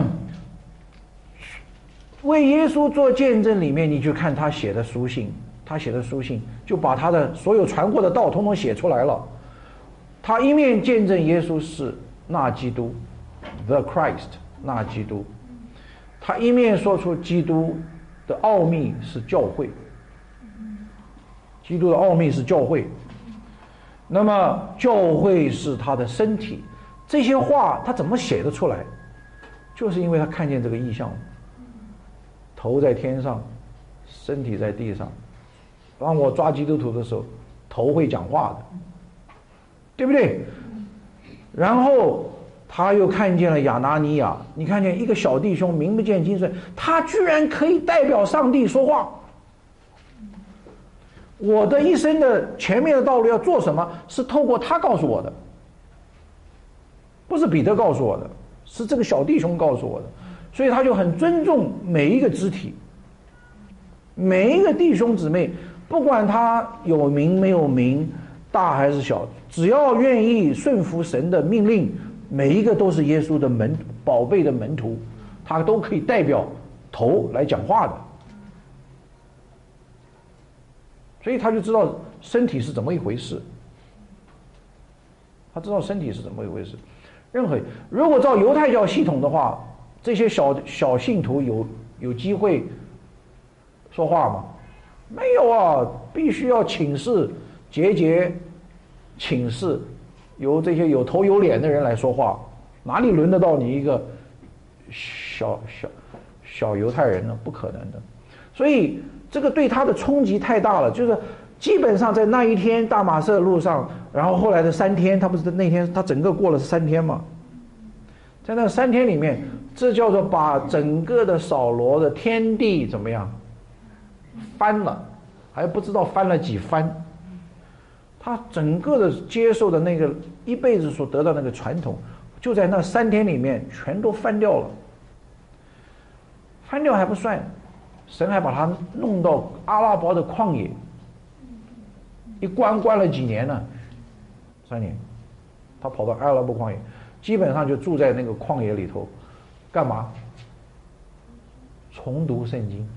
为耶稣做见证里面，你去看他写的书信，他写的书信就把他的所有传过的道统统写出来了。他一面见证耶稣是那基督 The Christ 那基督，他一面说出基督的奥秘是教会，基督的奥秘是教会，那么教会是他的身体。这些话他怎么写得出来？就是因为他看见这个异象，头在天上，身体在地上。当我抓基督徒的时候，头会讲话的，对不对？然后他又看见了亚拿尼亚，你看见一个小弟兄名不见经传，他居然可以代表上帝说话。我的一生的前面的道路要做什么，是透过他告诉我的，不是彼得告诉我的，是这个小弟兄告诉我的。所以他就很尊重每一个肢体，每一个弟兄姊妹，不管他有名没有名，大还是小，只要愿意顺服神的命令，每一个都是耶稣的门宝贝的门徒，他都可以代表头来讲话的。所以他就知道身体是怎么一回事，他知道身体是怎么一回事。任何如果照犹太教系统的话，这些小小信徒有有机会说话吗？没有啊，必须要请示节节请示由这些有头有脸的人来说话，哪里轮得到你一个小小小犹太人呢？不可能的。所以这个对他的冲击太大了，就是基本上在那一天大马色路上，然后后来的三天，他不是那天他整个过了三天吗？在那三天里面，这叫做把整个的扫罗的天地怎么样翻了，还不知道翻了几番。他整个的接受的那个一辈子所得到那个传统，就在那三天里面全都翻掉了。翻掉还不算，神还把他弄到阿拉伯的旷野，一关关了几年呢？三年，他跑到阿拉伯旷野，基本上就住在那个旷野里头，干嘛？重读圣经。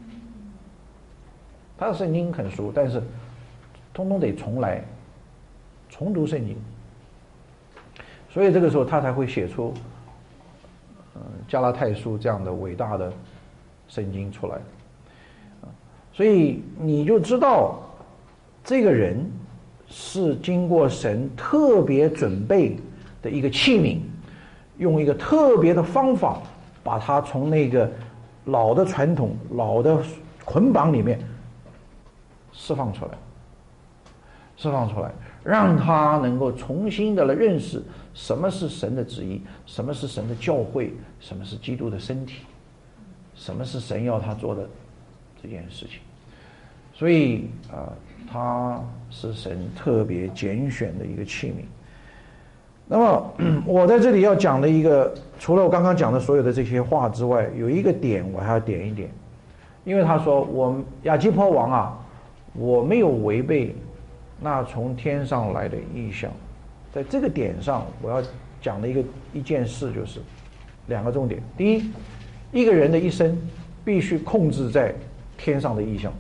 他的圣经很熟，但是通通得重来，重读圣经。所以这个时候他才会写出呃加拉太书这样的伟大的圣经出来。所以你就知道这个人是经过神特别准备的一个器皿，用一个特别的方法把他从那个老的传统、老的捆绑里面释放出来，释放出来，让他能够重新的来认识什么是神的旨意，什么是神的教会，什么是基督的身体，什么是神要他做的这件事情。所以啊、呃，他是神特别拣选的一个器皿。那么我在这里要讲的一个，除了我刚刚讲的所有的这些话之外，有一个点我还要点一点，因为他说我亚基波王啊，我没有违背那从天上来的异象。在这个点上我要讲的一个一件事就是两个重点。第一，一个人的一生必须控制在天上的异象，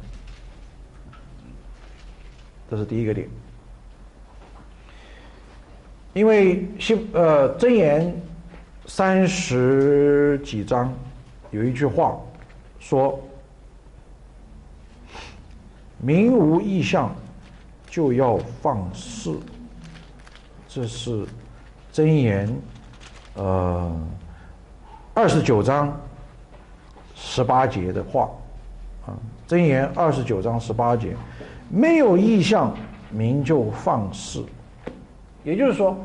这是第一个点。因为希呃箴言三十几章有一句话说，民无异象就要放肆， 这是箴言呃二十九章十八节的话啊，箴言二十九章十八节，没有异象，民就放肆。也就是说，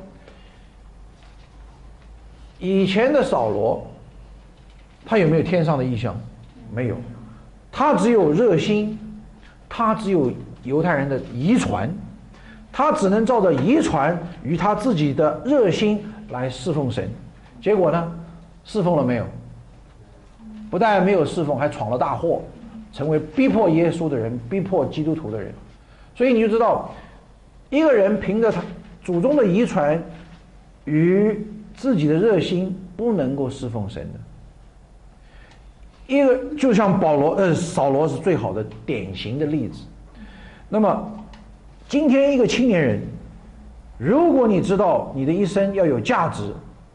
以前的扫罗，他有没有天上的异象？没有，他只有热心，他只有犹太人的遗传，他只能照着遗传与他自己的热心来侍奉神。结果呢，侍奉了没有？不但没有侍奉，还闯了大祸，成为逼迫耶稣的人，逼迫基督徒的人。所以你就知道，一个人凭着他祖宗的遗传与自己的热心，不能够侍奉神的。一个就像保罗呃扫罗是最好的典型的例子。那么今天一个青年人，如果你知道你的一生要有价值，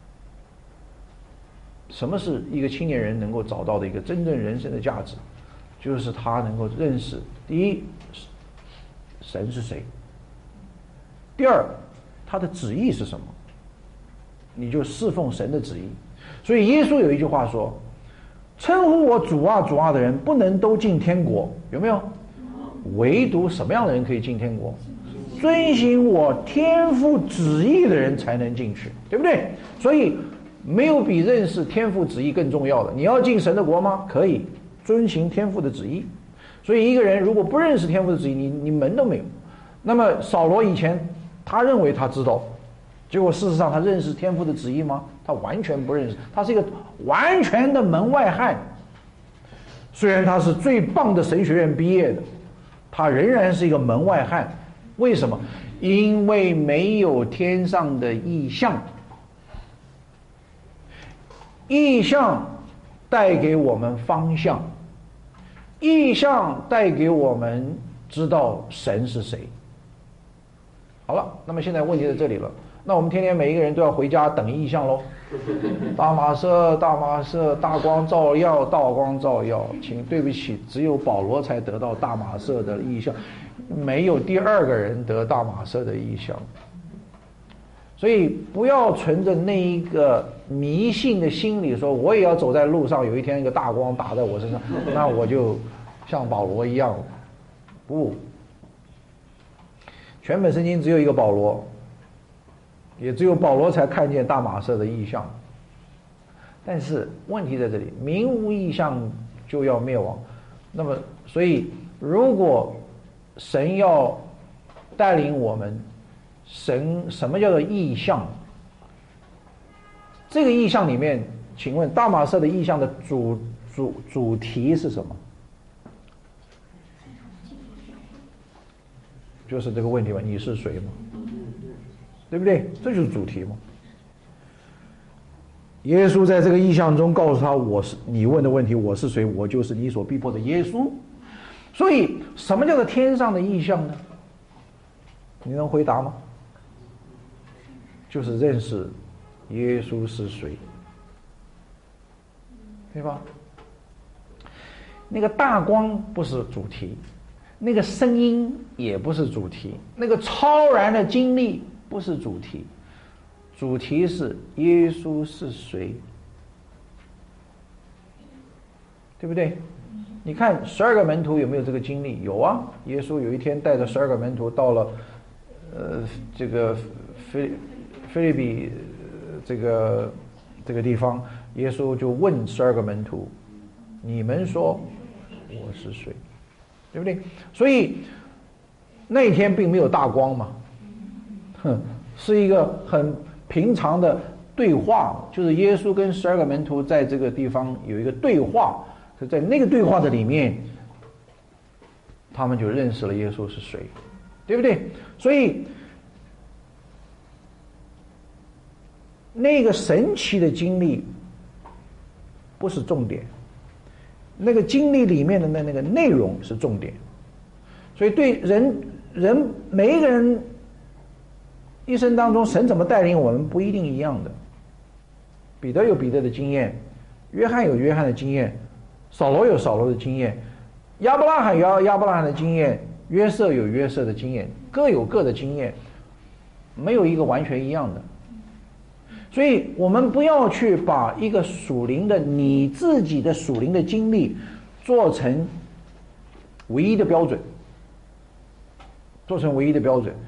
什么是一个青年人能够找到的一个真正人生的价值？就是他能够认识，第一，神是谁；第二，他的旨意是什么，你就侍奉神的旨意。所以耶稣有一句话说，称呼我主啊主啊的人不能都进天国，有没有？唯独什么样的人可以进天国？遵行我天父旨意的人才能进去，对不对？所以没有比认识天父旨意更重要的。你要进神的国吗？可以遵行天父的旨意。所以一个人如果不认识天父的旨意，你你门都没有。那么扫罗以前他认为他知道，结果事实上他认识天父的旨意吗？他完全不认识，他是一个完全的门外汉。虽然他是最棒的神学院毕业的，他仍然是一个门外汉。为什么？因为没有天上的异象。异象带给我们方向，异象带给我们知道神是谁。好了，那么现在问题在这里了，那我们天天每一个人都要回家等异象咯。大马色大马色大光照耀大光照耀，请对不起，只有保罗才得到大马色的异象，没有第二个人得大马色的异象。所以不要存着那一个迷信的心理说，我也要走在路上，有一天一个大光打在我身上，那我就像保罗一样。不，全本圣经只有一个保罗，也只有保罗才看见大马色的异象。但是问题在这里，民无异象就要灭亡。那么所以如果神要带领我们，神什么叫做异象？这个异象里面，请问大马色的异象的主主主题是什么？就是这个问题嘛，你是谁嘛？对不对？这就是主题嘛。耶稣在这个异象中告诉他，我是你问的问题，我是谁？我就是你所逼迫的耶稣。所以什么叫做天上的异象呢？你能回答吗？就是认识耶稣是谁，对吧？那个大光不是主题，那个声音也不是主题，那个超然的经历不是主题，主题是耶稣是谁，对不对？你看十二个门徒有没有这个经历？有啊，耶稣有一天带着十二个门徒到了呃这个菲菲利比这个这个地方，耶稣就问十二个门徒，你们说我是谁，对不对？所以那一天并没有大光嘛，哼，是一个很平常的对话，就是耶稣跟十二个门徒在这个地方有一个对话，在那个对话的里面，他们就认识了耶稣是谁，对不对？所以那个神奇的经历不是重点，那个经历里面的那那个内容是重点。所以对人人每一个人一生当中，神怎么带领我们不一定一样的。彼得有彼得的经验，约翰有约翰的经验，扫罗有扫罗的经验，亚伯拉罕有亚伯拉罕的经验，约瑟有约瑟的经验，各有各的经验。 没有一个完全一样的。所以我们不要去把一个属灵的你自己的属灵的经历做成唯一的标准，做成唯一的标准。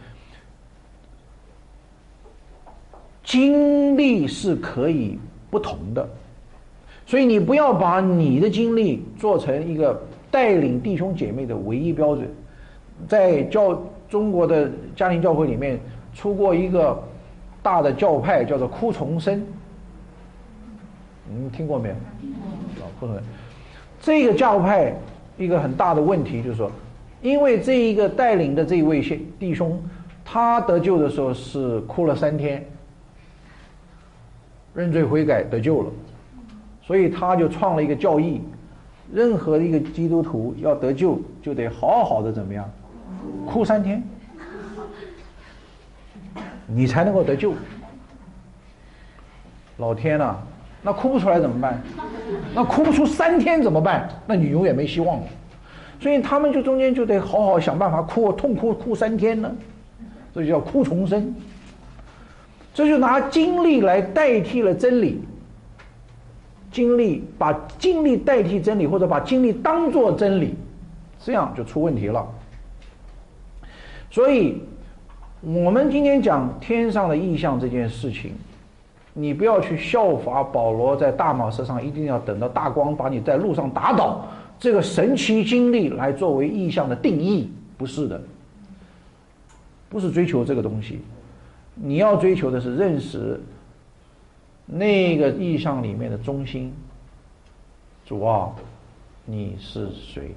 经历是可以不同的，所以你不要把你的经历做成一个带领弟兄姐妹的唯一标准。在教中国的家庭教会里面出过一个大的教派，叫做哭重生，你听过没有？哭重生这个教派一个很大的问题就是说，因为这一个带领的这一位弟兄，他得救的时候是哭了三天，认罪悔改得救了，所以他就创了一个教义，任何一个基督徒要得救就得好好的怎么样，哭三天，你才能够得救。老天啊，那哭不出来怎么办？那哭不出三天怎么办？那你永远没希望了。所以他们就中间就得好好想办法哭，痛哭哭三天呢，这就叫哭重生。这就拿经历来代替了真理，经历把经历代替真理，或者把经历当作真理，这样就出问题了。所以我们今天讲天上的异象这件事情，你不要去效法保罗在大马士上一定要等到大光把你在路上打倒，这个神奇经历来作为异象的定义，不是的，不是追求这个东西。你要追求的是认识那个意象里面的中心，主啊，你是谁？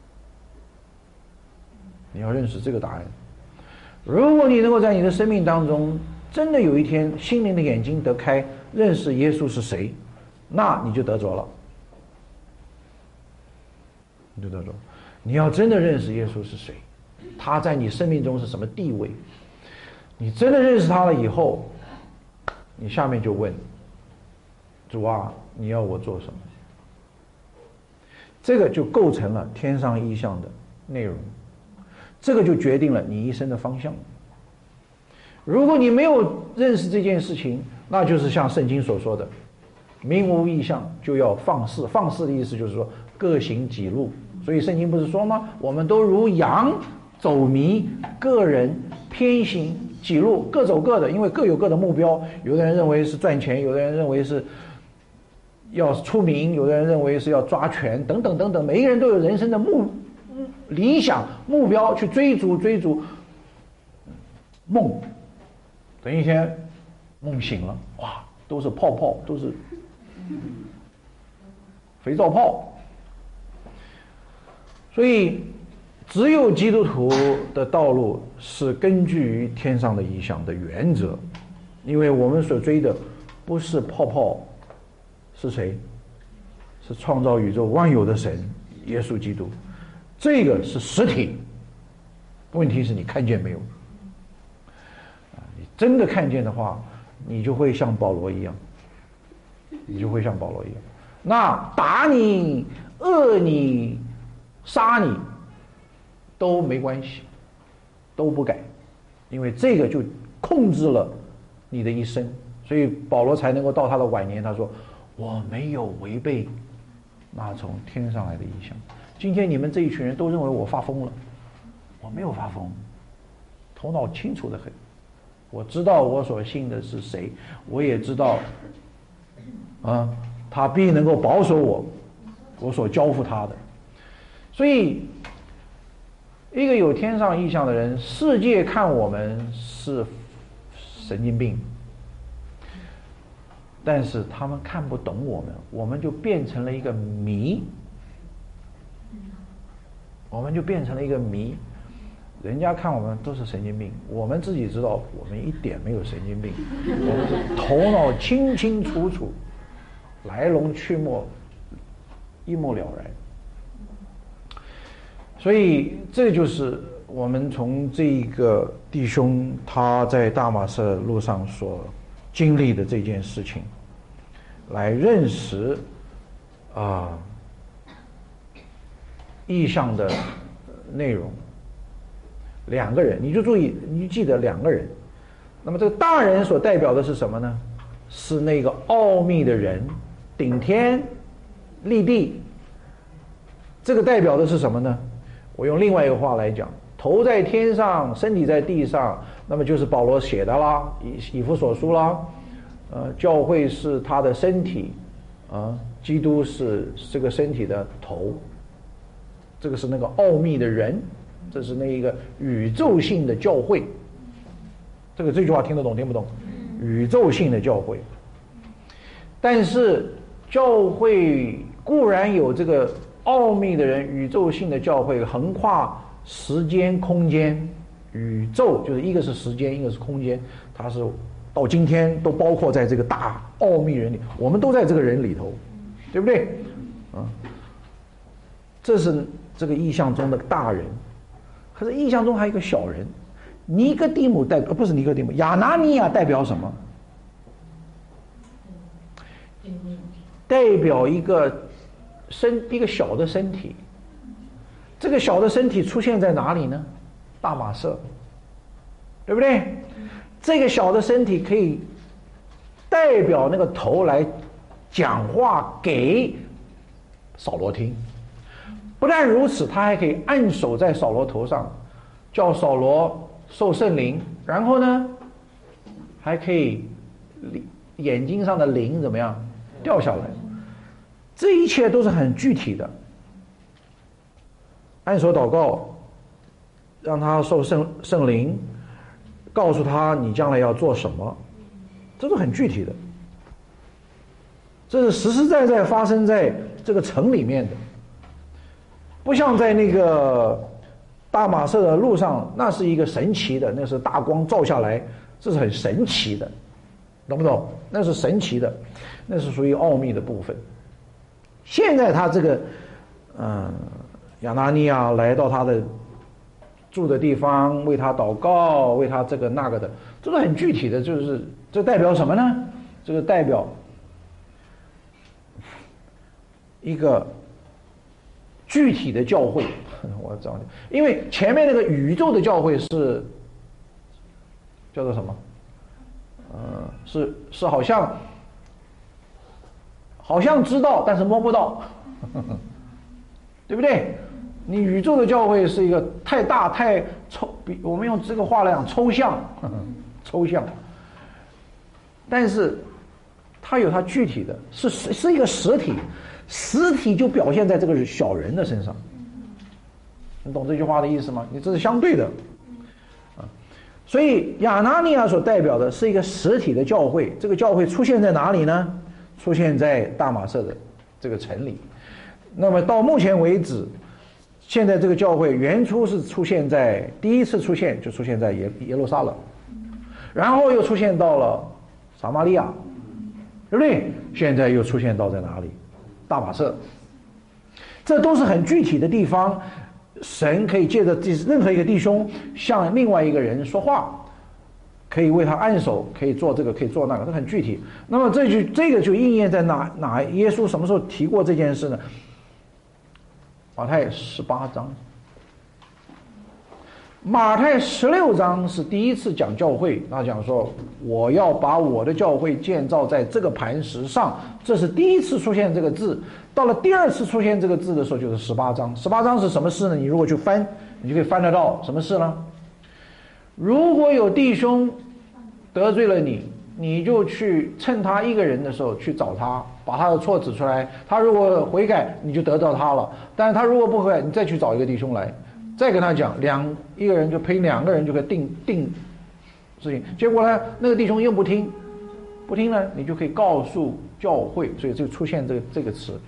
你要认识这个答案。如果你能够在你的生命当中真的有一天心灵的眼睛得开，认识耶稣是谁，那你就得着了，你就得着。你要真的认识耶稣是谁，他在你生命中是什么地位，你真的认识他了以后，你下面就问主啊，你要我做什么？这个就构成了天上异象的内容，这个就决定了你一生的方向。如果你没有认识这件事情，那就是像圣经所说的，民无异象就要放肆。放肆的意思就是说各行己路。所以圣经不是说吗？我们都如羊走迷，个人偏行己路，各走各的，因为各有各的目标。有的人认为是赚钱，有的人认为是要出名，有的人认为是要抓权，等等等等。每一个人都有人生的目理想目标去追逐追逐梦。等一天梦醒了，哇，都是泡泡，都是肥皂泡。所以只有基督徒的道路是根据于天上的异象的原则，因为我们所追的不是泡泡，是谁？是创造宇宙万有的神耶稣基督，这个是实体。问题是你看见没有？你真的看见的话，你就会像保罗一样，你就会像保罗一样，那打你、饿你、杀你都没关系，都不改，因为这个就控制了你的一生。所以保罗才能够到他的晚年，他说我没有违背那从天上来的异象。今天你们这一群人都认为我发疯了，我没有发疯，头脑清楚得很。我知道我所信的是谁，我也知道啊，他必能够保守我我所交付他的。所以一个有天上异象的人，世界看我们是神经病，但是他们看不懂我们，我们就变成了一个谜，我们就变成了一个谜。人家看我们都是神经病，我们自己知道我们一点没有神经病，我们是头脑清清楚楚，来龙去脉一目了然。所以这就是我们从这个弟兄他在大马色路上所经历的这件事情来认识啊异象的内容。两个人，你就注意，你就记得两个人， 那么这个大人所代表的是什么呢？是那个奥秘的人，顶天立地。这个代表的是什么呢？我用另外一个话来讲，头在天上，身体在地上，那么就是保罗写的啦，以以弗所书啦，呃，教会是他的身体，啊，基督是这个身体的头，这个是那个奥秘的人，这是那一个宇宙性的教会。这个这句话听得懂听不懂？宇宙性的教会。但是教会固然有这个奥秘的人，宇宙性的教会横跨时间空间，宇宙就是一个是时间，一个是空间，它是到今天都包括在这个大奥秘人里，我们都在这个人里头，对不对？啊，这是这个意象中的大人。可是意象中还有一个小人，尼哥底母代表，不是尼哥底母，亚拿尼亚代表什么？代表一个身一个小的身体。这个小的身体出现在哪里呢？大马色，对不对？这个小的身体可以代表那个头来讲话给扫罗听。不但如此，他还可以按手在扫罗头上，叫扫罗受圣灵，然后呢还可以眼睛上的灵怎么样掉下来。这一切都是很具体的。按手祷告，让他受圣圣灵，告诉他你将来要做什么，这是很具体的，这是实实在在发生在这个城里面的，不像在那个大马色的路上，那是一个神奇的，那是大光照下来，这是很神奇的，懂不懂？那是神奇的，那是属于奥秘的部分。现在他这个嗯亚拿尼亚来到他的住的地方，为他祷告，为他这个那个的，这是很具体的，就是这代表什么呢？这个代表一个具体的教会。我找你，因为前面那个宇宙的教会是叫做什么？呃，是是好像好像知道，但是摸不到，对不对？你宇宙的教会是一个太大太抽，比我们用这个话来讲抽象，呵呵抽象。但是它有它具体的，是是一个实体，实体就表现在这个小人的身上。你懂这句话的意思吗？你这是相对的，啊，所以亚拿尼亚所代表的是一个实体的教会。这个教会出现在哪里呢？出现在大马色的这个城里。那么到目前为止，现在这个教会原初是出现在第一次出现就出现在耶耶路撒冷，然后又出现到了撒玛利亚，对不对？现在又出现到在哪里？大马色。这都是很具体的地方，神可以借着任何一个弟兄向另外一个人说话，可以为他按手，可以做这个，可以做那个，这很具体。那么这句这个就应验在哪哪？耶稣什么时候提过这件事呢？马太十八章，马太十六章是第一次讲教会，他讲说我要把我的教会建造在这个磐石上，这是第一次出现这个字。到了第二次出现这个字的时候，就是十八章。十八章是什么事呢？你如果去翻，你就可以翻得到什么事呢？如果有弟兄得罪了你，你就去趁他一个人的时候去找他，把他的错指出来。他如果悔改，你就得到他了；但是他如果不悔改，你再去找一个弟兄来，再跟他讲，两一个人就陪两个人就可以定定事情。结果呢，那个弟兄又不听，不听呢，你就可以告诉教会，所以就出现这个这个词。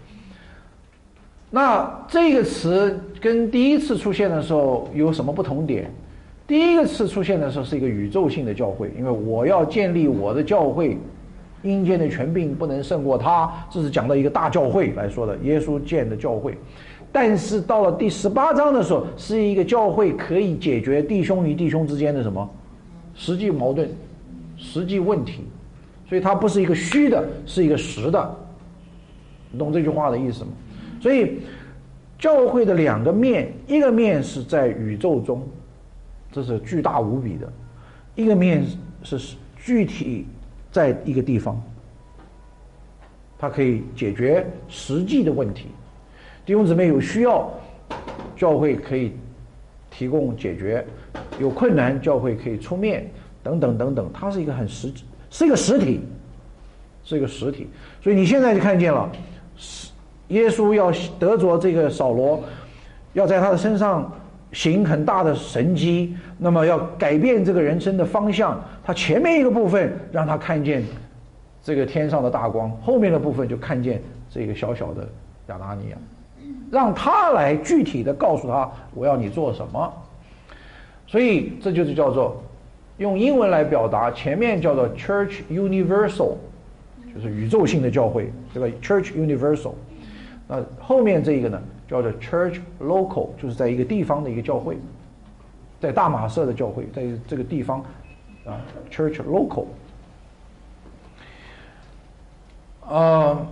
那这个词跟第一次出现的时候有什么不同点？第一个次出现的时候是一个宇宙性的教会，因为我要建立我的教会，阴间的权柄不能胜过他，这是讲到一个大教会来说的，耶稣建的教会。但是到了第十八章的时候，是一个教会可以解决弟兄与弟兄之间的什么实际矛盾、实际问题，所以它不是一个虚的，是一个实的。你懂这句话的意思吗？所以教会的两个面，一个面是在宇宙中，这是巨大无比的；一个面是具体在一个地方，它可以解决实际的问题。弟兄姊妹有需要，教会可以提供解决；有困难，教会可以出面，等等等等。它是一个很实，是一个实体，是一个实体。所以你现在就看见了，耶稣要得着这个扫罗，要在他的身上行很大的神迹，那么要改变这个人生的方向。他前面一个部分让他看见这个天上的大光，后面的部分就看见这个小小的亚拿尼亚，让他来具体的告诉他我要你做什么。所以这就是叫做用英文来表达，前面叫做 Church Universal， 就是宇宙性的教会，对吧？ Church Universal。那后面这一个呢叫做 Church Local， 就是在一个地方的一个教会，在大马色的教会，在这个地方啊 Church Local。呃，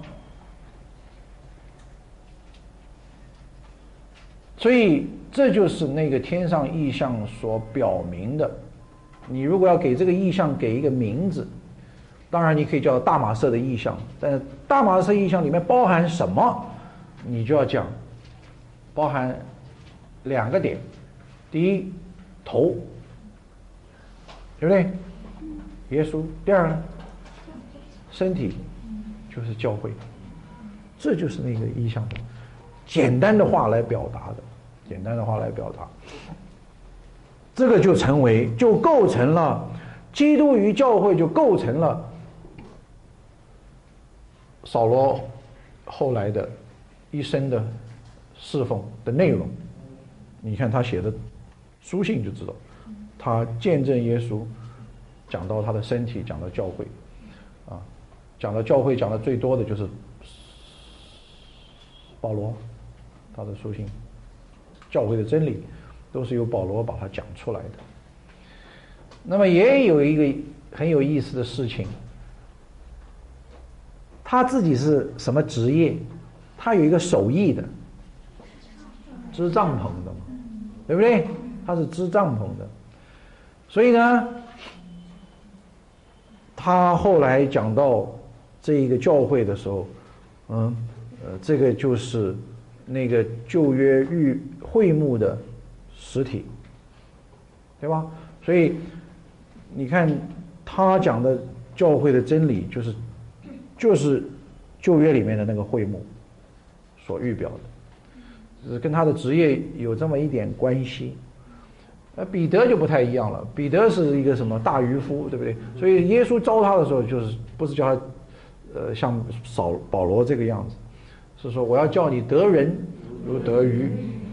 所以这就是那个天上异象所表明的。你如果要给这个异象给一个名字，当然你可以叫大马色的异象，但是大马色异象里面包含什么，你就要讲，包含两个点。第一，头，对不对？耶稣。第二呢，身体，就是教会。这就是那个意象的简单的话来表达的，简单的话来表达，这个就成为就构成了基督与教会，就构成了扫罗后来的一生的侍奉的内容。你看他写的书信就知道，他见证耶稣，讲到他的身体，讲到教会啊，讲到教会讲的最多的就是保罗，他的书信，教会的真理都是由保罗把它讲出来的。那么也有一个很有意思的事情，他自己是什么职业？他有一个手艺的，织帐篷的嘛，对不对？他是织帐篷的，所以呢，他后来讲到这一个教会的时候，嗯，呃，这个就是那个旧约预会幕的实体，对吧？所以你看他讲的教会的真理，就是就是旧约里面的那个会幕所预表的，只是跟他的职业有这么一点关系。呃，彼得就不太一样了，彼得是一个什么大渔夫，对不对？所以耶稣招他的时候，就是不是叫他，呃，像扫保罗这个样子，是说我要叫你得人如得鱼。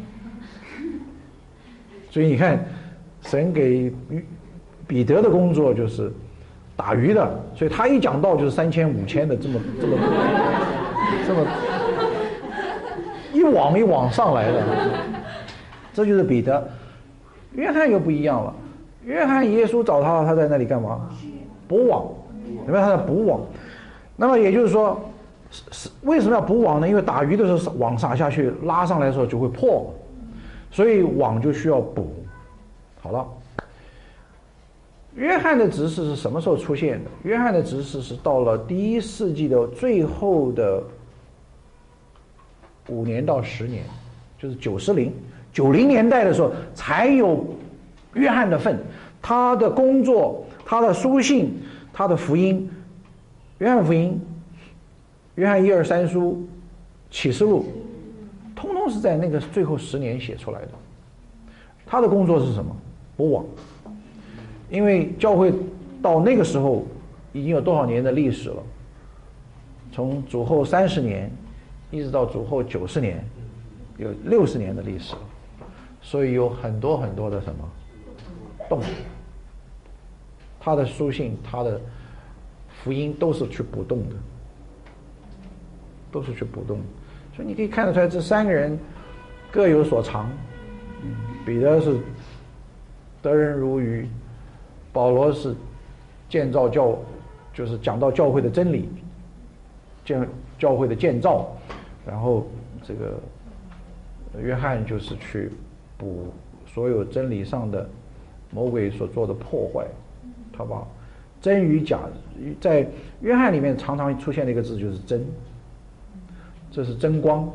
所以你看，神给彼得的工作就是打鱼的，所以他一讲道就是三千五千的这么这么这么一网一网上来的，这就是彼得。约翰又不一样了，约翰耶稣找他，他在那里干嘛？补网，因为他在补网。那么也就是说，是为什么要补网呢？因为打鱼的时候网撒下去，拉上来的时候就会破，所以网就需要补。好了，约翰的执事是什么时候出现的？约翰的执事是到了第一世纪的最后的五年到十年，就是九十零九零年代的时候，才有约翰的份。他的工作，他的书信，他的福音，约翰福音、约翰一二三书、启示录，通通是在那个最后十年写出来的。他的工作是什么？补网。因为教会到那个时候已经有多少年的历史了？从主后三十年一直到主后九十年，有六十年的历史了，所以有很多很多的什么洞。他的书信，他的福音都是去补洞的，都是去补洞的。所以你可以看得出来，这三个人各有所长。彼得是得人如鱼，保罗是建造教，就是讲到教会的真理，建教会的建造，然后这个约翰就是去补所有真理上的魔鬼所做的破坏，他把真与假，在约翰里面常常出现的一个字就是真，这是真光，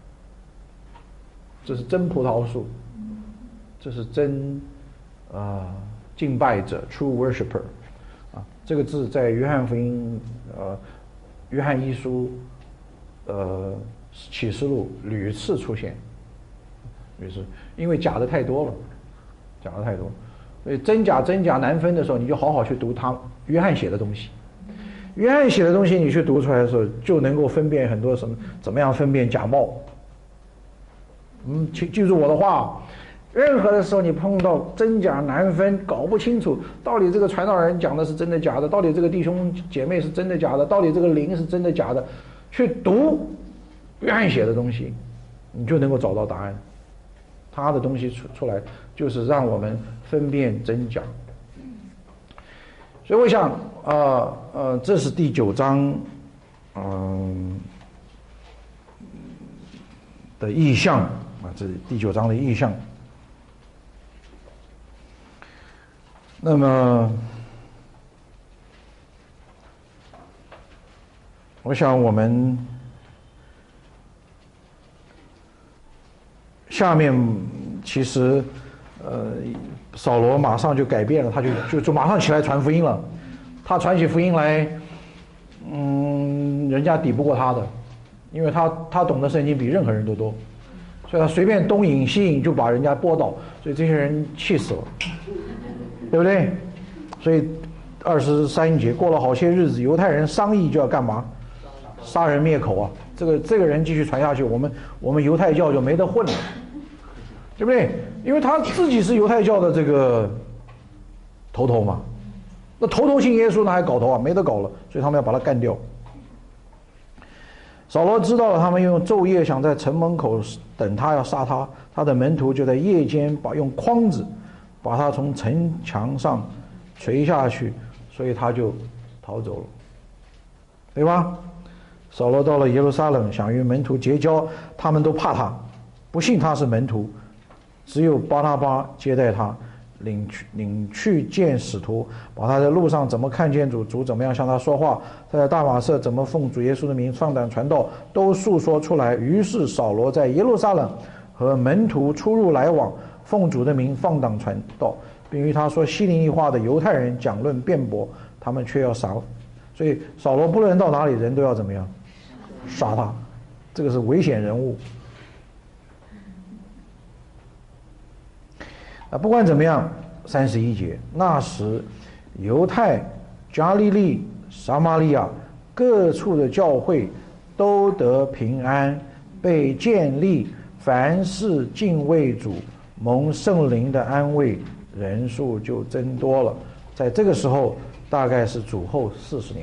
这是真葡萄树，这是真啊、呃、敬拜者 true worshipper 啊，这个字在约翰福音呃约翰一书呃启示录屡次出现，屡次，因为假的太多了，假的太多，所以真假真假难分的时候，你就好好去读他约翰写的东西。约翰写的东西你去读出来的时候，就能够分辨很多什么，怎么样分辨假冒。嗯，记记住我的话，任何的时候你碰到真假难分，搞不清楚到底这个传道人讲的是真的假的，到底这个弟兄姐妹是真的假的，到底这个灵是真的假的，去读约翰写的东西，你就能够找到答案。他的东西出出来，就是让我们分辨真假。所以我想，呃呃，这是第九章，嗯、呃、的意象啊，这是第九章的意象。那么，我想我们下面其实，呃。扫罗马上就改变了，他就就就马上起来传福音了。他传起福音来，嗯，人家抵不过他的，因为他他懂得圣经比任何人都多，所以他随便东引西引就把人家拨倒，所以这些人气死了，对不对？所以二十三节过了好些日子，犹太人商议就要干嘛？杀人灭口啊！这个这个人继续传下去，我们我们犹太教就没得混了。对不对？因为他自己是犹太教的这个头头嘛，那头头信耶稣那还搞头啊？没得搞了，所以他们要把他干掉。扫罗知道了他们用昼夜想在城门口等他要杀他，他的门徒就在夜间把用筐子把他从城墙上垂下去，所以他就逃走了，对吧？扫罗到了耶路撒冷，想与门徒结交，他们都怕他，不信他是门徒。只有巴拿巴接待他，领去领去见使徒，把他在路上怎么看见主，主怎么样向他说话，他在大马色怎么奉主耶稣的名放胆传道，都述说出来。于是扫罗在耶路撒冷和门徒出入来往，奉主的名放胆传道，并与他说希利尼话的犹太人讲论辩驳，他们却要杀。所以扫罗不论到哪里，人都要怎么样杀他，这个是危险人物。啊，不管怎么样，三十一节，那时犹太、加利利、撒玛利亚各处的教会都得平安，被建立，凡事敬畏主，蒙圣灵的安慰，人数就增多了。在这个时候，大概是主后四十年，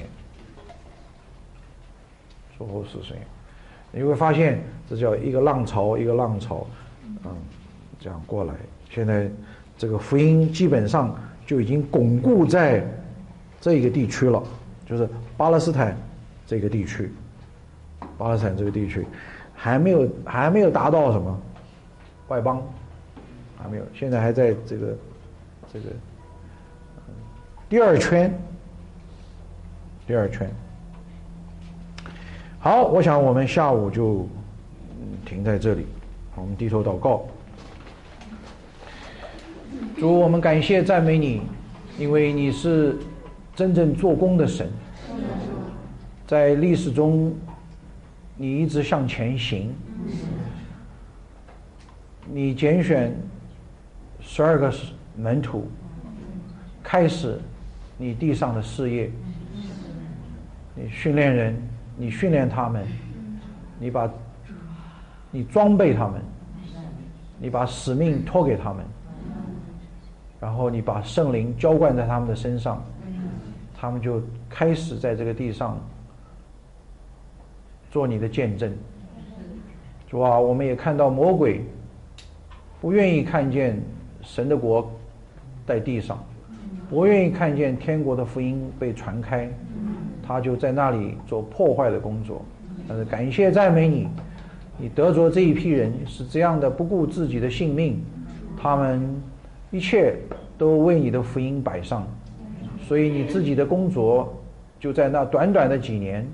主后四十年，你会发现这叫一个浪潮一个浪潮，嗯，这样过来。现在这个福音基本上就已经巩固在这个地区了，就是巴勒斯坦这个地区，巴勒斯坦这个地区还没有还没有达到什么外邦，还没有，现在还在这个这个第二圈，第二圈。好，我想我们下午就停在这里，我们低头祷告。主，我们感谢赞美你，因为你是真正做工的神，在历史中你一直向前行，你拣选十二个门徒，开始你地上的事业，你训练人，你训练他们，你把你装备他们，你把使命托给他们，然后你把圣灵浇灌在他们的身上，他们就开始在这个地上做你的见证。主啊，我们也看到魔鬼不愿意看见神的国在地上，不愿意看见天国的福音被传开，他就在那里做破坏的工作。但是感谢赞美你，你得着这一批人是这样的不顾自己的性命，他们一切都为你的福音摆上， 所以你自己的工作就在那短短的几年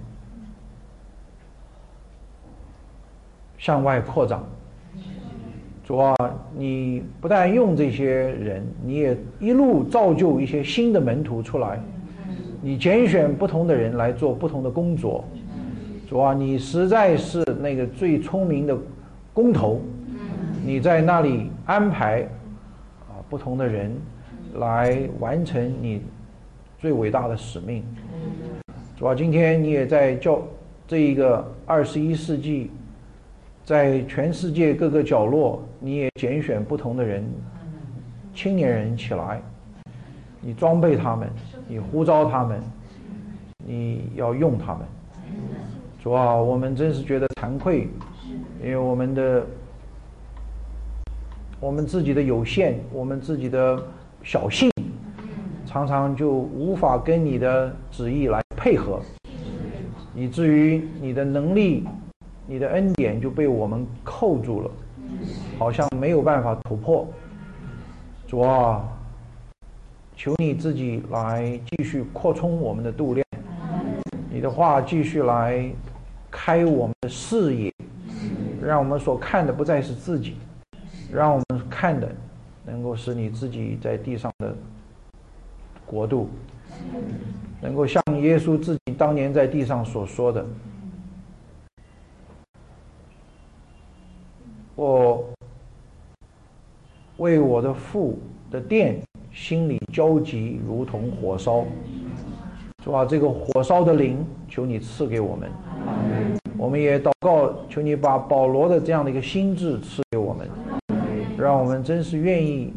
向外扩张。主啊，你不但用这些人，你也一路造就一些新的门徒出来，你拣选不同的人来做不同的工作。主啊，你实在是那个最聪明的工头，你在那里安排啊不同的人来完成你最伟大的使命。主啊，今天你也在教这一个二十一世纪，在全世界各个角落，你也拣选不同的人，青年人起来，你装备他们，你呼召他们，你要用他们。主啊，我们真是觉得惭愧，因为我们的我们自己的有限，我们自己的小性，常常就无法跟你的旨意来配合，以至于你的能力你的恩典就被我们扣住了，好像没有办法突破。主啊，求你自己来继续扩充我们的度量，你的话继续来开我们的视野，让我们所看的不再是自己，让我们看的能够使你自己在地上的国度，能够像耶稣自己当年在地上所说的，我为我的父的殿心里焦急如同火烧。主啊，这个火烧的灵求你赐给我们，我们也祷告，求你把保罗的这样的一个心智赐给我们，让我们真是愿意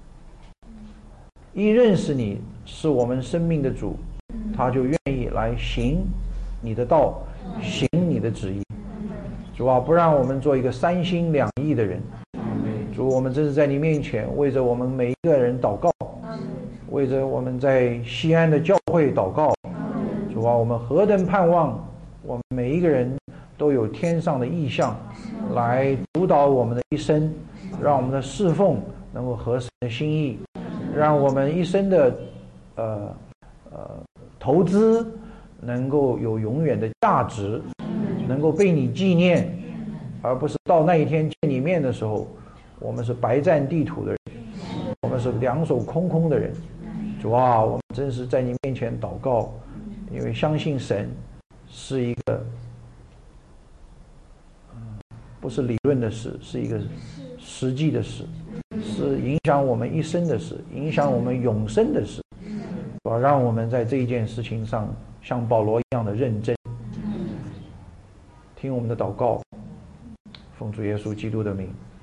一认识你是我们生命的主，他就愿意来行你的道，行你的旨意。主啊，不让我们做一个三心两意的人。主，我们真是在你面前为着我们每一个人祷告，为着我们在西安的教会祷告。主啊，我们何等盼望我们每一个人都有天上的意象来主导我们的一生，让我们的侍奉能够合神的心意，让我们一生的呃呃投资能够有永远的价值，能够被你纪念，而不是到那一天见你面的时候，我们是白占地土的人，我们是两手空空的人。主啊，我们真是在你面前祷告，因为相信神是一个、嗯、不是理论的事，是一个实际的事，是影响我们一生的事，影响我们永生的事。主，让我们在这一件事情上像保罗一样的认真。听我们的祷告，奉主耶稣基督的名。